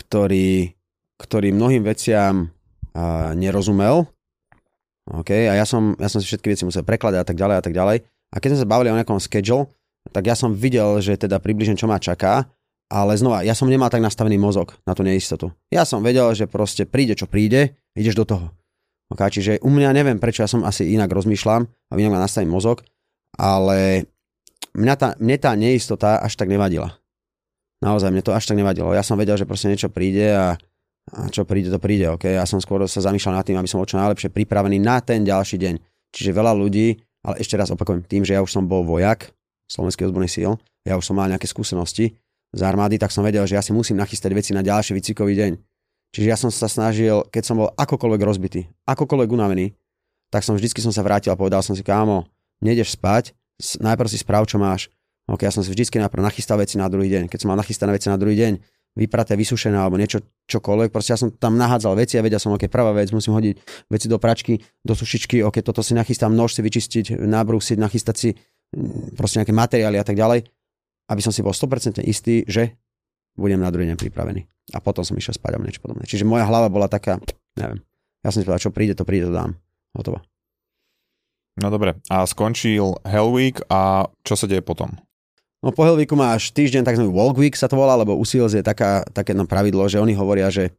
ktorý mnohým veciam nerozumel. Okay? A ja som si všetky veci musel prekladať a tak ďalej a tak ďalej. A keď sme sa bavili o nejakom schedule, tak ja som videl, že teda približne čo ma čaká, ale znova, ja som nemal tak nastavený mozog na tú neistotu. Ja som vedel, že proste príde čo príde, ideš do toho. Okay? Čiže u mňa neviem, prečo ja som asi inak rozmýšľam a inak mám nastavený mozog, ale mne tá neistota až tak nevadila. Naozaj, mne to až tak nevadilo. Ja som vedel, že proste niečo príde a čo príde, to príde. Okay? Ja som skôr sa zamýšľal nad tým, aby som bol čo najlepšie pripravený na ten ďalší deň. Čiže veľa ľudí, ale ešte raz opakujem, tým, že ja už som bol vojak Slovenských ozbrojených síl, ja už som mal nejaké skúsenosti z armády, tak som vedel, že ja si musím nachystať veci na ďalší výcvikový deň. Čiže ja som sa snažil, keď som bol akokoľvek rozbitý, akokoľvek unavený, tak som vždycky sa vrátil a povedal som si, kámo, nejdeš spať, najprv si správ, čo máš. Okay, ja som si vždycky najprv nachystal veci na druhý deň. Keď som mal nachystané veci na druhý deň, vypraté, vysušené alebo niečo čokoľvek, proste ja som tam nahádzal veci a vedel som, ok, prvá vec, musím hodiť veci do pračky, do sušičky, ok, toto si nachystám, nož si vyčistiť, nábrúsiť, nachystať si proste nejaké materiály a tak ďalej, aby som si bol 100% istý, že budem na druhý deň pripravený. A potom som išiel spať alebo niečo podobné. Čiže moja hlava bola taká, neviem, ja som si povedal, čo príde, to dám. Hotovo. No dobre, a skončil Hell Week a čo sa deje potom? No po Hell Weeku máš týždeň, takzvaný Walk Week sa to volá, lebo u SEALs je také pravidlo, že oni hovoria, že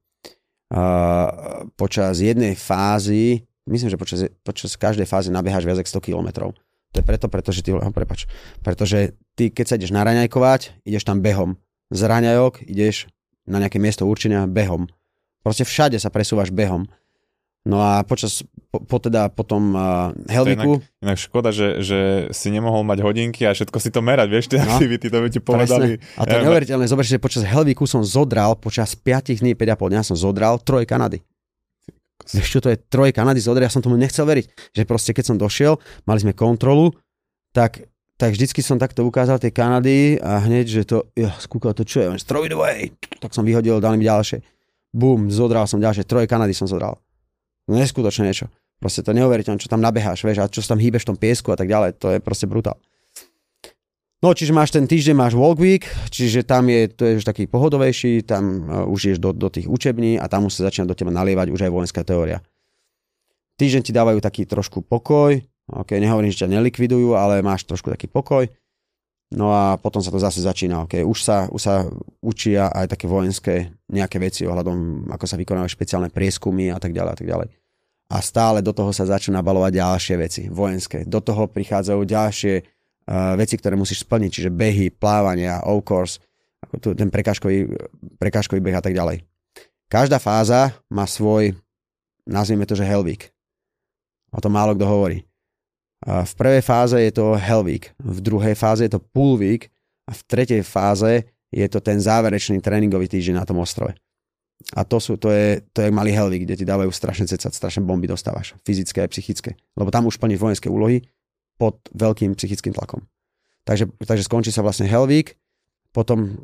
počas jednej fázy, myslím, že počas každej fázy nabiehaš viac ako 100 kilometrov. To je pretože ty, keď sa ideš naraňajkovať, ideš tam behom. Z raňajok ideš na nejaké miesto určenia behom. Proste všade sa presúvaš behom. No a po tom Helviku... Inak škoda, že si nemohol mať hodinky a všetko si to merať, vieš, tie aktivity, to by ti povedali. Presne. A to je neuveriteľné, zober, že počas Helviku som zodral, počas 5 dní, 5,5 dňa som zodral 3 Kanady. Vieš čo, to je 3 Kanady zodral, ja som tomu nechcel veriť. Že proste keď som došiel, mali sme kontrolu, tak vždycky som takto ukázal tie Kanady a hneď, že to, skúkal to čo je, throw it away. Tak som vyhodil, dali mi ďalšie. Bum, zodral som ďalšie, 3 Kanady som zodral. No neskutočne niečo. Proste to neuveriteľné, čo tam nabeháš, vieš, a čo sa tam hýbeš v tom piesku a tak ďalej, to je proste brutál. No, čiže máš ten týždeň, máš Walk Week, čiže tam to je už taký pohodovejší, tam už ješ do tých učební a tam už sa začína do teba nalievať už aj vojenská teória. Týždeň ti dávajú taký trošku pokoj, okay, nehovorím, že ťa nelikvidujú, ale máš trošku taký pokoj. No a potom sa to zase začína, okay. Už sa učia aj také vojenské nejaké veci ohľadom, ako sa vykonávajú špeciálne prieskumy a tak ďalej a tak ďalej. A stále do toho sa začnú nabalovať ďalšie veci vojenské. Do toho prichádzajú ďalšie veci, ktoré musíš splniť, čiže behy, plávania, of-course, ako ten prekážkový beh a tak ďalej. Každá fáza má svoj, nazvime to, že Hell Week. O tom málo kto hovorí. V prvej fáze je to Hell Week, v druhej fáze je to Pool Week a v tretej fáze je to ten záverečný tréningový týždeň na tom ostrove. A to je malý Hell Week, kde ti dávajú strašne cecať, strašne bomby dostávaš, fyzické a psychické. Lebo tam už plníš vojenské úlohy pod veľkým psychickým tlakom. Takže skončí sa vlastne Hell Week, potom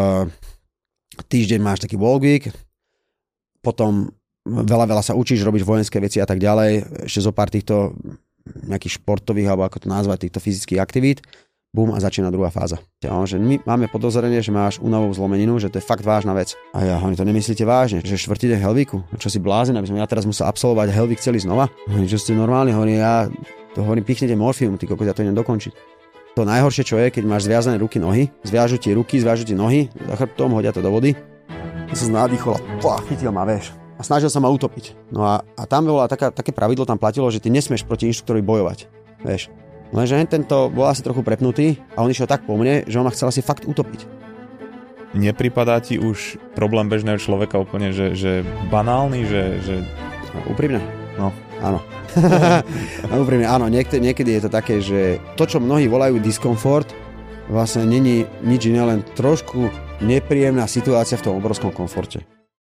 týždeň máš taký Walk Week, potom veľa sa učíš, robíš vojenské veci a tak ďalej, ešte zo pár týchto nejakých športových, alebo ako to nazvať, týchto fyzických aktivít. bum, a začína druhá fáza. Že my máme podozrenie, že máš únavovú zlomeninu, že to je fakt vážna vec. A ja, oni to nemyslíte vážne, že štvrtý deň Hellweeku, čo si blázen, aby som ja teraz musel absolvovať Hellweek celý znova? Oni, čo ste normálni, ja to hovorím, pichnete morfium, ty kokos, ja to idem dokončiť. To najhoršie, čo je, keď máš zviazané ruky, nohy, zviažu ti ruky, zviažu ti nohy, za chrbtom hodia to do vody. Ja som nadýchol a chytil ma, vieš. A snažil sa ma utopiť. No a tam bola také pravidlo, tam platilo, že ty nesmieš proti inštruktorovi bojovať, vieš. Lenže tento bol asi trochu prepnutý a on išiel tak po mne, že on ma chcel asi fakt utopiť. Nepripadá ti už problém bežného človeka úplne, že banálny, že... Úprimne? No. Áno. Úprimne, áno. Niekedy je to také, že to, čo mnohí volajú diskomfort, vlastne není nič iné, len trošku nepríjemná situácia v tom obrovskom komforte.